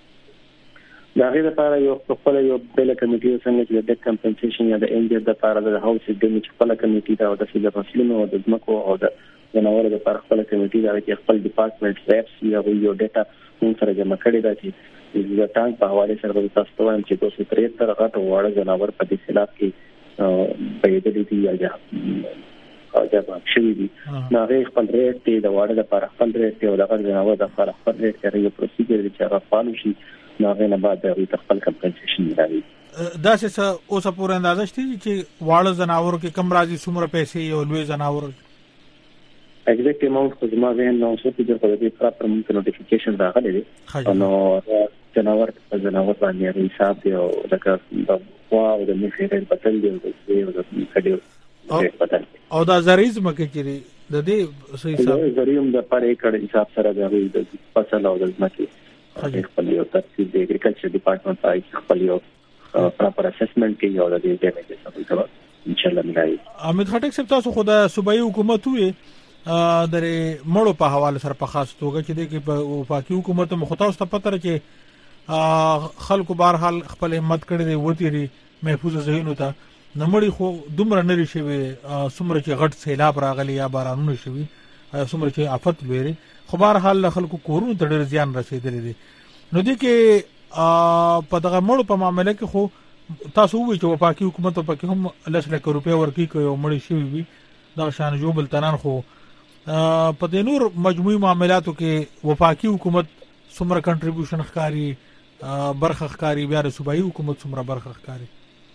شوی دا غي لپاره یو خپل یو بل کمیټي څنګه چې د کمپنسیشن یا د انجر د لپاره د هاوس ډیمیج خپل کمیټي دا د فیل فصلونو او د ځمکو او د زناورو لپاره خپل کمیټي دا چې خپل ډپارټمنټ ریپس یا یو ډیټا موږ سره جمع کړی دا چې د ټانک په حواله سره د تاسو ته وایم چې دوه سوه تریهتر غټ وړ زناور په دې سیلاب کې پیدا دي یا او دا شوی دي نو هغه خپل ریټ دی د واړه لپاره خپل ریټ دی او د غږ جناور د لپاره خپل ریټ کوي یو پروسیجر دی چې هغه فالو شي نو هغه نه بعد د خپل کمپنسیشن راوي. دا څه اوسه پورې اندازه شته چې واړه زناور کې کم راځي څومره پیسې یو لوی زناور ایگزیکټ اماونت خو زما ذهن نو څه چې په دې پراپر مونږ نوټیفیکیشن راغلی دی نو جناور په جناور باندې حساب دی او لکه د واو د میخیر بدل دی او د کډیو او دا زریز مکه چې د دې صحیح حساب زریوم د پر ایکړ حساب سره د فصل او د ځمکې خپل یو ترتیب د اګریکلچر ډپارټمنټ پای خپل یو پراپر اسسمنت کې یو د دې ډیمیجز سره ان شاء الله ملایي. امید خټک صاحب تاسو خو د صوبایي حکومت وې درې مړو په حواله سره په خاص توګه چې د په وفاقي حکومت مخاطب ست پتر چې خلکو بهر حال خپل همت کړی دی وتیری محفوظ ذهن ته نمړي خو دومره نری شوی سمره چې غټ سیلاب راغلی یا بارانونه شوی سمره چې آفت لري خو بهر حال خلکو کورونو ته ډېر زیان رسیدلی دی نو دي کې په دغه مړو په معاملې کې خو تاسو وایي چې وفاقي حکومت په کې هم لس لک روپیا ورکړي کوي مړي شوی وي دا شان جو بلتنان خو په دې نور مجموعي معاملاتو کې وفاقي حکومت څومره کنټریبیوشن ښکاری برخه ښکاری بیا د صوبایي حکومت څومره برخه ښکاری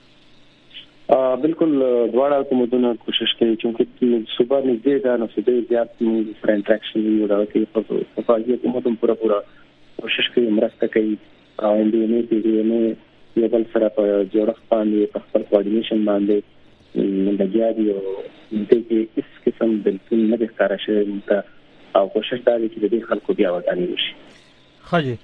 بالکل دواړه حکومتونه کوشش کوي چې صوبه نږدې ده نو صوبې زیات سره انټریکشن یو راوړي په وفاقي حکومت هم پورا پورا کوشش کوي مرسته کوي او ان دې نه دې نه یو بل سره په جوړښت باندې په خپل کوارډینیشن باندې لګیا دي او دې کې هیڅ قسم بالکل نه ښکارا شوی او کوشش دا دی چې دې خلکو بیا وداني وشي. خاجي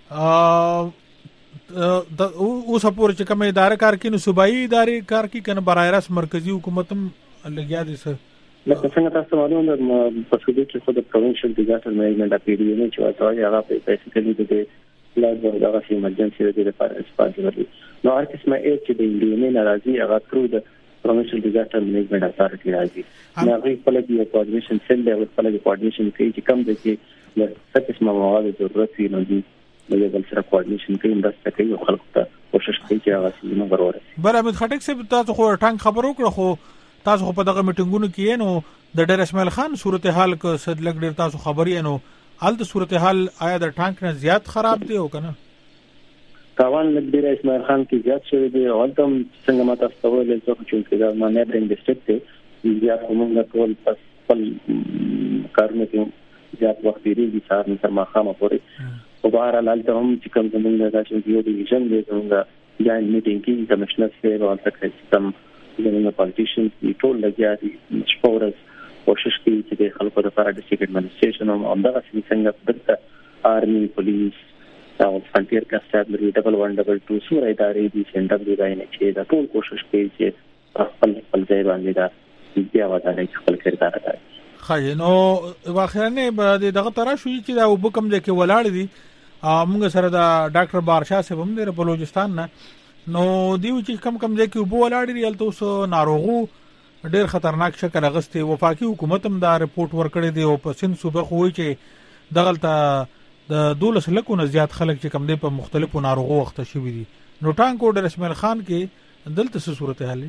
د اوس په چې کومه اداره کار کوي نو صوبایي ادارې کار کوي کنه برای راست مرکزی حکومت هم لګیا دي سر لکه څنګه تاسو معلومه ده په صوبې کې خو د پروینشل ډیزاستر مینجمنټ اپیډي نه چې وایي هغه په بیسیکلی د لاګ دغه ایمرجنسي د لپاره سپارټي نو هر قسمه اې چې د انډیمي ناراضي هغه ترو د پروینشل ډیزاستر مینجمنټ اتارټي راځي نو هغه په لګي کوارډینیشن سیل دی او په لګي کوارډینیشن کوي چې کوم د چې د څه قسمه مواد ضرورت وي نو دي د بل سره کوارډینیشن کوي مرسته کوي او خلکو ته کوشش کوي چې هغه څه نه ورورسي. بل امید خټک صاحب تاسو خو ټانک خبرو کړو خو تاسو په دغه میټینګونو کې نو د ډیر اسماعیل خان صورتحال کو صد لګ ډیر تاسو خبري نو حال د صورتحال آیا د ټانک نه زیات خراب دی او کنه تاوان لګ ډیر اسماعیل خان کې زیات شوی دی او تم څنګه ماته استوي له څه چې دا ما نه برینګ ډیسټریکټ دی زیات کومه ټول پس خپل کارونه کې زیات وخت دیږي سار نه ما خامه پورې او بهر حال ته هم چې کوم زمونږ د شنو ډیویژن دی زمونږ جاین میټینګ کې کمشنر سره او تک سم زمونږ پالیټیشنز ټول لګیا دي شپورز کوشش کوي چې د خلکو لپاره د ډیسټریکټ ایڈمنسټریشن او همدغه څنګه دغه آرمي پولیس او فرنټیر کانسټابلری ډبل ون ډبل ټو سوري ادارې دي چې ډبل دی نه چې دا ټول کوشش کوي چې خپل خپل ځای باندې دا بیا ودانۍ خپل کردار ادا کړي. خای نو واخرنه به دغه ترا شوې چې دا وبکم ځکه ولاړ دي موږ سره د ډاکټر بارشاه صاحب هم د بلوچستان نه نو دیو چې کم کم ځکه وبو ولاړ دي الته اوس ناروغو ډېر خطرناک شکل اغسته وفاقي حکومت هم دا رپورت ورکړی دی او په سن صوبه خو چې دغلطه د دولس لکو نه زیات خلک چې کم دي په مختلفو ناروغو وخت شوی دي نو ټانک اورډر اسماعیل خان کې دلته څه صورتحال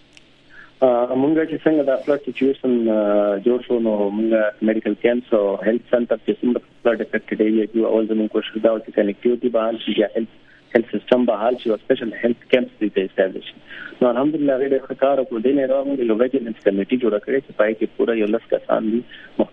مونږ چې څنګه د فلډ سچويشن جوړ شو نو مونږ میډیکل کیمپس او هیلث سنټر چې څنګه فلډ افیکټډ ایریا کې اول زموږ کوشش دا و چې کنیکټیویټي بحال شي یا هیلث هیلث سیستم بحال شي او سپیشل هیلث کیمپس دې اسټابلیش نو الحمدلله غیر ښکار او د نه راو موږ لوګي د کمیټي جوړ کړې چې پای کې پورا یو لس کسان دي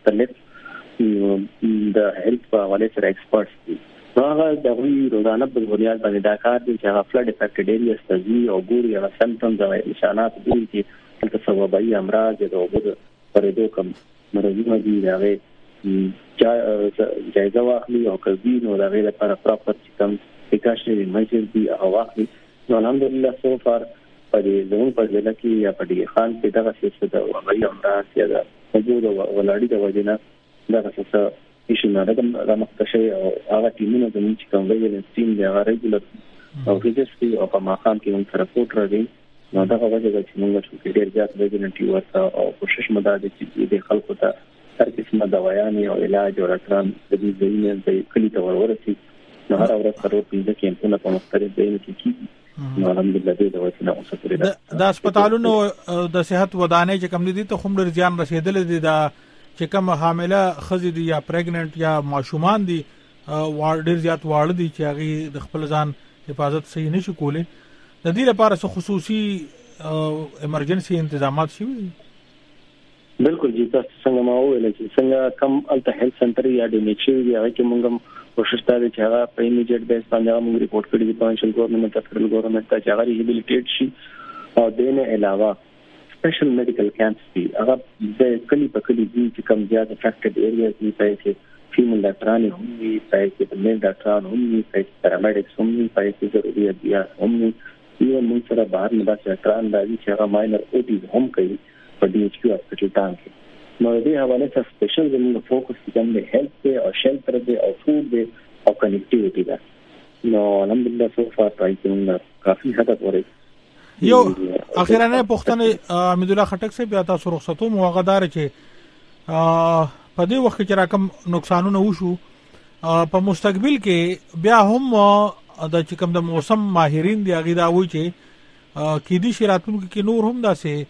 مختلف د هیلث په حواله سره ایکسپرټس دي نو هغه د وی روزانه په بنیاد باندې دا کار دي چې هغه فلډ افیکټډ ایریا ستاسو او ګوري هغه سمپټمز او نشانات دي چې د سببي امراض د وګړو پرېدو کوم مرزونه دي دا جایزه واخلي او کوي نو دا غیر لپاره پراپر سیستم پریکاشنري میجرز دي او واخلي نو الحمدلله سو فار په دې زموږ په ځای کې یا په دې خان کې دغه څه د وګړي امراض یا د وګړو ولادي د وجنه دغه څه هیڅ نه د مخکشه او هغه ټیمونه د موږ کوم ویلنس ټیم دی هغه ریګولر او ریجستري او په مقام کې موږ سره رپورټ راځي نو دا هغه چې موږ چې ډېر زیات ویجنټي ورته او کوشش مدار دي چې د خلکو ته هر قسمه دوايان او علاج او راتران د دې ځینې د کلی ته ورورسي نو هر ورځ څلور پنځه کیمپونه په مختلف ځایونو کې کیږي نو الحمدلله دې د وسیله اوسه د هسپتالونو د صحت ودانۍ چې کوم دي ته هم ډېر ځان رسیدل دي دا چې کوم حامله خزې دي یا پریګننټ یا ماشومان دي وړ ډېر زیات واړه دي چې هغه د خپل ځان حفاظت صحیح نشي کولی د دې لپاره څه خصوصي ایمرجنسي تنظیمات شوي بالکل جی تاسو څنګه ما وویل چې څنګه کم الته هیلث سنټر یا ډیمیچي دی هغه کې موږ کوشش کوو چې هغه په ایمیډیټ بیس باندې موږ ریپورټ کړی دی پنځل ګورنمنت ته فدرل ګورنمنت ته چې هغه ریهابیلیټیټ شي او دینه علاوه سپیشل میډیکل کیمپس دي هغه د کلی په کلی دي چې کم زیات افیکټډ ایریاز دي په کې فیمیل ډاکټران هم وي په کې د میل ډاکټران هم وي په کې پیرامیډکس هم وي په کې ضروري دي هم وي یو موږ سره بهر نه داسې ډاکټران راځي چې هغه ماینر اوټیز هم کوي په ډي ایچ کیو هاسپټل کې نو دې حواله سره سپیشل زموږ فوکس کوم دی هیلث دی او شیلټر دی او فود دی او کنیکټیویټي دی نو الحمدلله سو فار پرایسینګ کافي حد پورې یو اخیرانه پښتنه حمید الله خټک سے بیا تاسو رخصتو موغدار چې په دې وخت کې راکم نقصانونه وشو په مستقبل کې بیا هم د چې کوم د موسم ماهرین دی هغه دا وایي چې کې دي شراتونو کې نور هم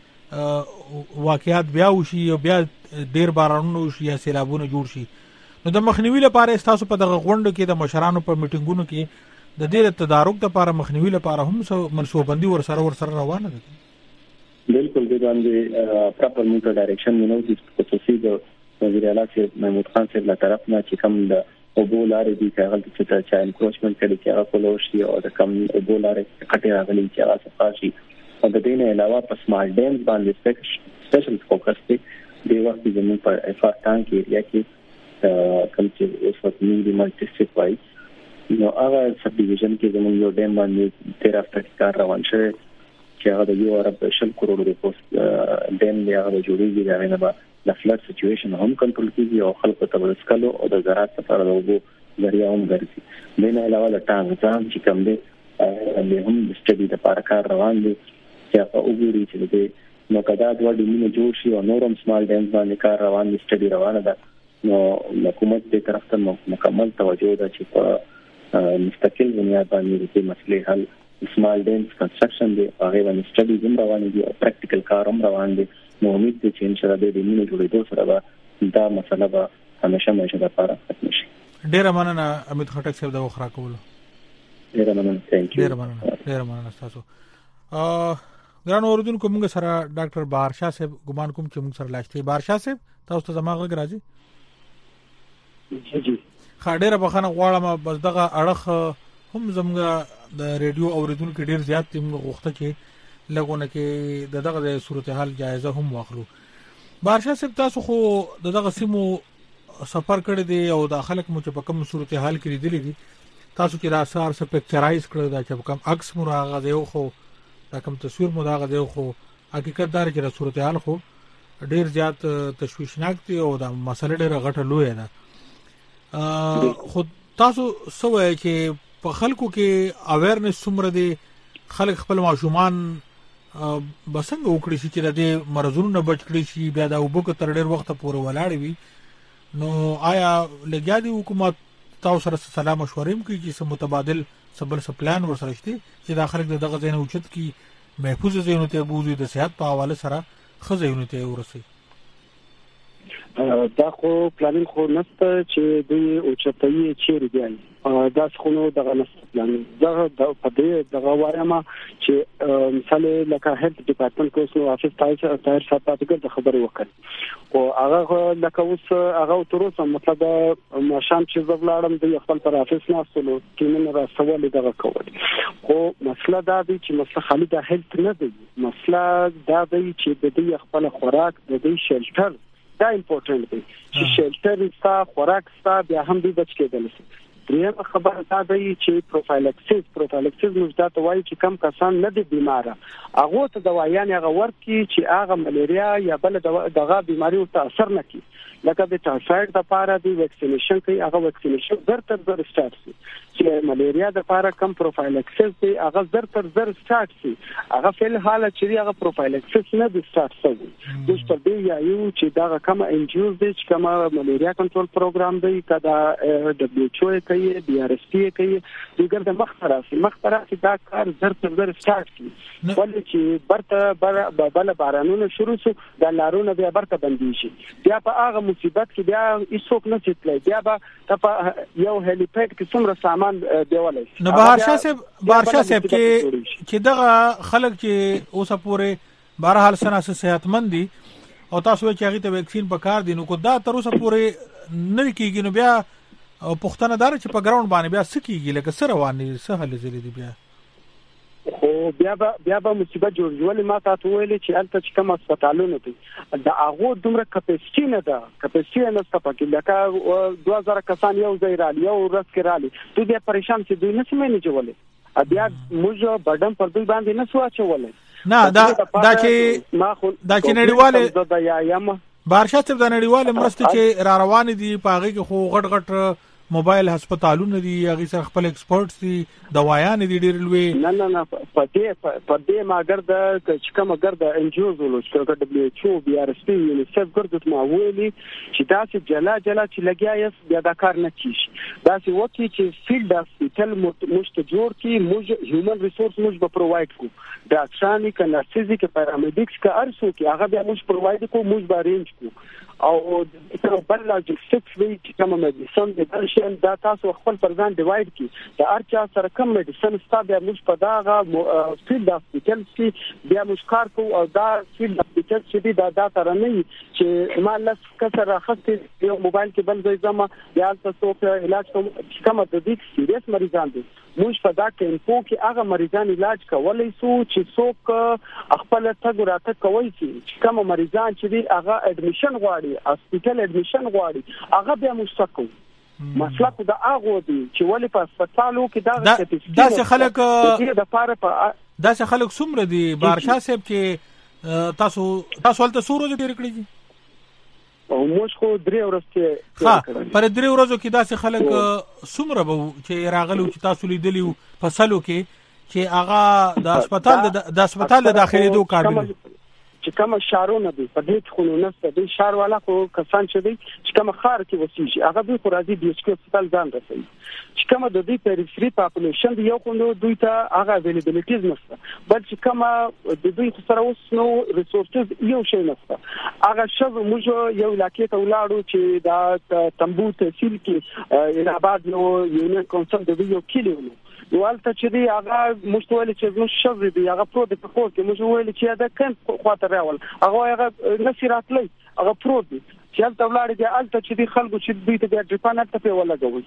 داسې واقعیات بیا وشي او بیا ډیر بارانونه وشي یا سیلابونه جوړ شي نو د مخنیوي لپاره تاسو په دغه غونډه کې د مشرانو په میټینګونو کې د دې تدارک لپاره مخنیوي لپاره هم منصوبندي ور سره ور سره روانه ده بالکل د باندې پراپر موټر ډایریکشن نو د خصوصي د وزیر اعلی چې محمود خان صاحب له طرف نه چې کوم د اوبولارې دي چې هغه چې چا انکروچمنت کړي چې هغه کولو شي او د کوم اوبولارې کټه راغلي چې هغه صفا شي او د دې نه علاوه په سمارټ ډیمز باندې سپیشل فوکس دی د وخت زموږ په افار ټانک ایریا کې کوم چې اوس وخت نیولې مالټي سټ نو هغه سب ډیویژن کې زموږ یو ډیم باندې تیر هفته کې کار روان شوی چې هغه د یو ارب شل کروڑ د پوسټ ډیم دی هغه جوړیږي دا نه به د فلډ سچويشن هم کنټرول کیږي او خلکو ته ورسکلو او د زراعت لپاره د اوبو ذریعہ هم ګرځي دین علاوه د ټانګ ځان چې کوم دی له هم د سټډي لپاره کار روان دي چې هغه وګوري چې د نو کدا د وړي مینه جوړ شي او نورم سمال ډیمز باندې کار روان دي سټډي روانه ده نو حکومت دې طرف ته مکمل توجه ده چې په مستقل بنیاد باندې د مسلې حل سمال ډیمز کنسټرکشن دی هغه باندې سټډي هم روان دي او پریکټیکل کار هم روان دي نو امید دي چې ان شاء الله د مینه جوړېدو سره به دا مسله به همیشه همیشه لپاره ختم شي ډیر مننه امید خټک صاحب دا وخرا کول ډیر مننه ثانک یو ډیر مننه ډیر مننه تاسو ا ګران اوردونکو موږ سره ډاکټر بهار شاه صاحب ګمان کوم چې موږ سره لاشتي بهار شاه صاحب تاسو ته زما غږ راځي جی جی خاډيره بخنه غواړم بس دغه اړه هم زموږ د ریډیو اوریدونکو ډیر زیات تیم غوښته چې لګونه کې دغه صورتحال جایزه هم واخلو بهار شاه صاحب تاسو خو دغه سیمو سفر کړی دی او د خلک مو چې په کوم صورتحال کې لیدلې دي تاسو کې دا اثر څه پکچرایز کړی دا چې کوم عکس مو راغی دی خو دا کوم تصویر مو راغی دی خو حقیقت دار چې صورتحال خو ډیر زیات تشویشناک دی او دا مسله ډیره غټه لوی ده خو تاسو سوې چې په خلکو کې اویرنس څومره دی خلک خپل معشومان بسنګ وکړي چې د دې مرزونو نه بچ کړي شي بیا دا وبکه تر ډیر وخت پورې ولاړ وي نو آیا لګیا دي حکومت تاسو سره سلام مشورې کوي چې سم متبادل سبل سپلان ورسره شته چې داخله دغه ځای نه اوچت کی محفوظ ځایونه ته بوزي د صحت په حواله سره خزایونه ته ورسي دا خو پلانینګ خو نشته چې دوی اوچتایي چیرې دی دا څنګه نو دغه نشته پلان دا د پدې دغه وایم چې مثال لکه هیلث ډپارټمنټ کو سو افیس تاسو تاسو ساتل د خبرې وکړ او هغه لکه اوس هغه تر اوسه مطلب ماشام چې زغلاړم د خپل پر افیس نه سولو کینن را سوال دغه کول خو مسله دا دی چې مسله خالي د هیلث نه دی مسله دا دی چې د دې خپل خوراک د دې شلټر دا امپورټنت دی چې شلټر ستا خوراک ستا بیا هم دې بچ کېدل شي دریم خبر دا دی چې پروفایلکسیس پروفایلکسیس موږ دا ته وایي چې کم کسان نه دي بیماره هغه ته دوايان هغه ورکي چې هغه ملیریا یا بل دغه بیماری ورته اثر نه کوي لکه د ټایفاید لپاره دی ویکسینیشن کوي هغه ویکسینیشن زر تر زر سٹارټ شي چې ملیریا لپاره کم پروفایلکسیس دی هغه زر تر زر سٹارټ شي هغه فل حاله چې هغه پروفایلکسیس نه دی سٹارټ شوی د څه دی یو چې دا کوم انجیوز دی چې کوم ملیریا کنټرول پروګرام دی کدا دبليو ایچ او کوي بي ار اس پی کوي دغه د مخبراسي مخبراسي دا کار زر تر زر سٹارټ شي ولې چې برته بل بارانونه شروع شو د لارونه بیا برته بندي شي بیا په هغه مصیبت کې بیا هیڅوک نه چتلای بیا به یو هلیپیډ کې څومره سامان دیولای نو بهار شاه صاحب بهار شاه صاحب کې چې دغه خلک چې اوسه پورې بهر حال سره صحتمند دي او تاسو چې هغه ته ویکسین په کار دي نو کو دا تر اوسه پورې نه کیږي نو بیا پښتنه دار چې په ګراوند باندې بیا سکیږي لکه سره رواني سهل زری دي بیا خو بیا به بیا به مصیبت جوړول ما تاسو ویلې چې البته چې کوم هسپتالونه دي دا هغه دومره کپاسټی نه ده کپاسټی نه ستپکې لکه دوه زره کسان یو ځای رالي یو ورځ کې رالي دوی بیا پریشان چې دوی نه سمې جوړولې بیا موږ بډم پر دوی باندې نه سو اچولې نه دا دا چې ما خو دا چې نړیواله دا یا یم بارشات د نړیواله مرسته چې را روان دي پاغه کې خو غټ غټ موبایل هسپتالونه دي هغه سره خپل ایکسپرټس دي دوايان دي ډېر لوی نه نه نه په دې په دې ماګر د چې کوم ګر د انجوز ولو چې د دبليو ایچ او بي ار اس پی یونیسف ګرځت ما ویلي چې تاسو جلا جلا چې لګیا یې بیا دا کار نه کیږي دا چې وکی چې فیلډ هسپتال مشت جوړ کی موږ هیومن ریسورس موږ به پرووايډ کو ډاکټرانی کنه نرسز کې پیرامیډیکس کا ارسو کې هغه بیا موږ پرووايډ کو موږ به ارینج کو او تر بل لاجستیکس وی چې کوم میډیسن د بلشن دا تاسو خپل پرځان ډیوایډ کی دا ارچا سره کوم میډیسن ستا بیا موږ په داغه فیلډ هسپتال کې بیا موږ کار کوو او دا فیلډ هسپتال چې دا دا تر نه چې ما لاس کسر راخته یو موبایل کې بل ځای زما یا تاسو په علاج کوم کوم د دې سیریس مریضان دي موږ په دا کې انفو کې هغه مریضان علاج کولای سو چې څوک خپل تګ راته کوي چې کوم مریضان چې دی هغه اډمیشن غواړي هسپتال اډمیشن غواړي هغه بیا مستقو مسله دا هغه دی چې ولې په هسپتالو کې دا دا څه خلک د لپاره په دا څه خلک څومره دي بارشا صاحب چې تاسو تاسو ولته سورو دې کړی دي او موږ خو درې ورځې ها پر درې ورځو کې دا څه خلک څومره به چې راغلو چې تاسو لیدلی فصلو کې چې هغه د هسپتال د هسپتال د داخلي دوه قابل چې کوم شارونه دي په دې خونو نسته دي شار والا خو کسان چې دي چې کوم خار کې وسیږي هغه به خو راځي د اسکو هسپتال ځان رسوي چې کوم د دې پریفری پاپولیشن دی یو خونو دوی ته هغه اویلیبিলিټیز نشته بل چې کوم د دوی سره اوس نو ریسورسز یو شی نشته هغه شوه موږ یو علاقې ته ولاړو چې دا تنبو تحصیل کې الهاباد نو یونین کونسل د یو کلیو والته چې دی هغه مشتول چې زموږ شوه دی هغه پرو د پخور کې موږ ویل چې دا کم خاطر راول هغه هغه نصيراتلی هغه پرو دی چې هلته ولاړ دي هلته چې دی خلکو چې دوی ته د ډریپان ته په ولګوي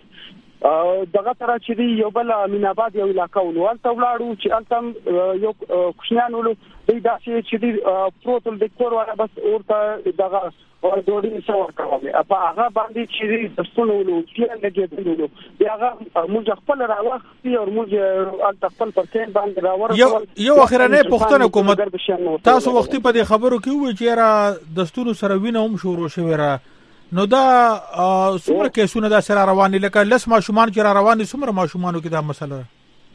دغه تر چې دی یو بل امین آباد یو علاقہ ول هلته ولاړو چې هلته یو کوشنیان ول دی دا چې دی پروتل ډیکټور والا بس ورته دغه او دوړي څو ورکوي په هغه باندې چې د ستونولو چې لګیدلو بیا هغه موږ خپل راوختی او موږ خپل پرکین باندې راور یو یو اخرنه پښتنه حکومت تاسو وختي په دې خبرو کې وی چې را دستور سره وینه هم شروع شوی را نو دا څومره کیسونه دا سره روان لکه لس ماشومان چې را روان دي څومره ماشومانو کې دا مسله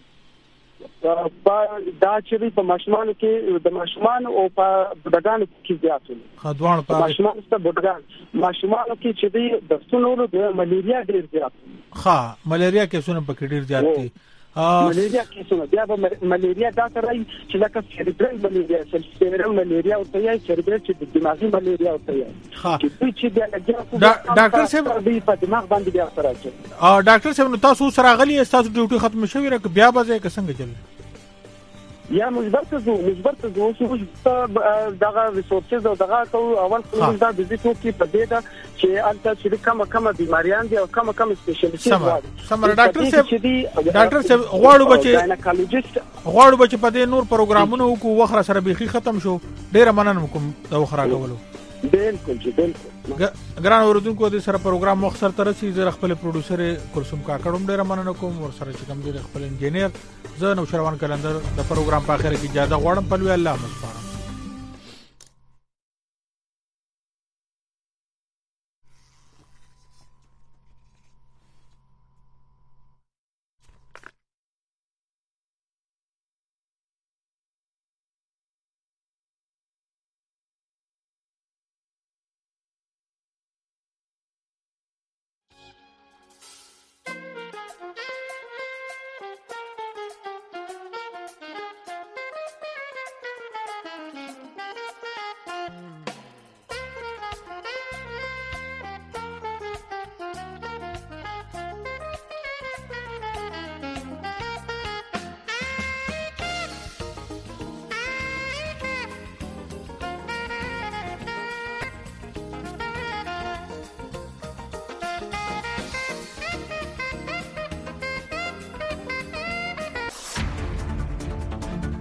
دا چې په ماشومان کې د ماشومان او په بډاګانو کې زیات دي خدوان په ماشومان ست بډاګان ماشومان کې چې د دستونو د ملیریا ډیر زیات ښه ملیریا کیسونه په کې ډیر زیات دي ملیریا کیسونه بیا به ملیریا دا ترای چې لکه سیریبرال ملیریا سیریبرال ملیریا او ته یې سیریبرال چې دماغي ملیریا او ته یې ها چې بیا لګیا ډاکټر صاحب په دماغ باندې بیا سره راځي ا ډاکټر صاحب تاسو سره غلی تاسو ډیوټي ختم شوی را بیا به ځای څنګه چل یا مجبرته زو مجبرته زو چې دغه ریسورسز او دغه اول خو دا د دې ټوکی په دې دا چې البته چې کومه کومه بیماریان دي او کومه کومه سپیشلیسټ دي سمره ډاکټر صاحب ډاکټر صاحب غواړو بچي غواړو بچي په دې نور پروګرامونو کو وخره سره بيخي ختم شو ډیره مننه کوم دا وخره کولو بالکل جی بالکل ګران اوردونکو د سره پروګرام مخسر تر سي زه خپل پروډوسر کلثوم کاکړم ډیره مننه کوم ور سره چې کوم دی خپل انجینیر زه نو شروان کلندر د پروګرام په اخر کې اجازه غواړم په لوی الله مصطفی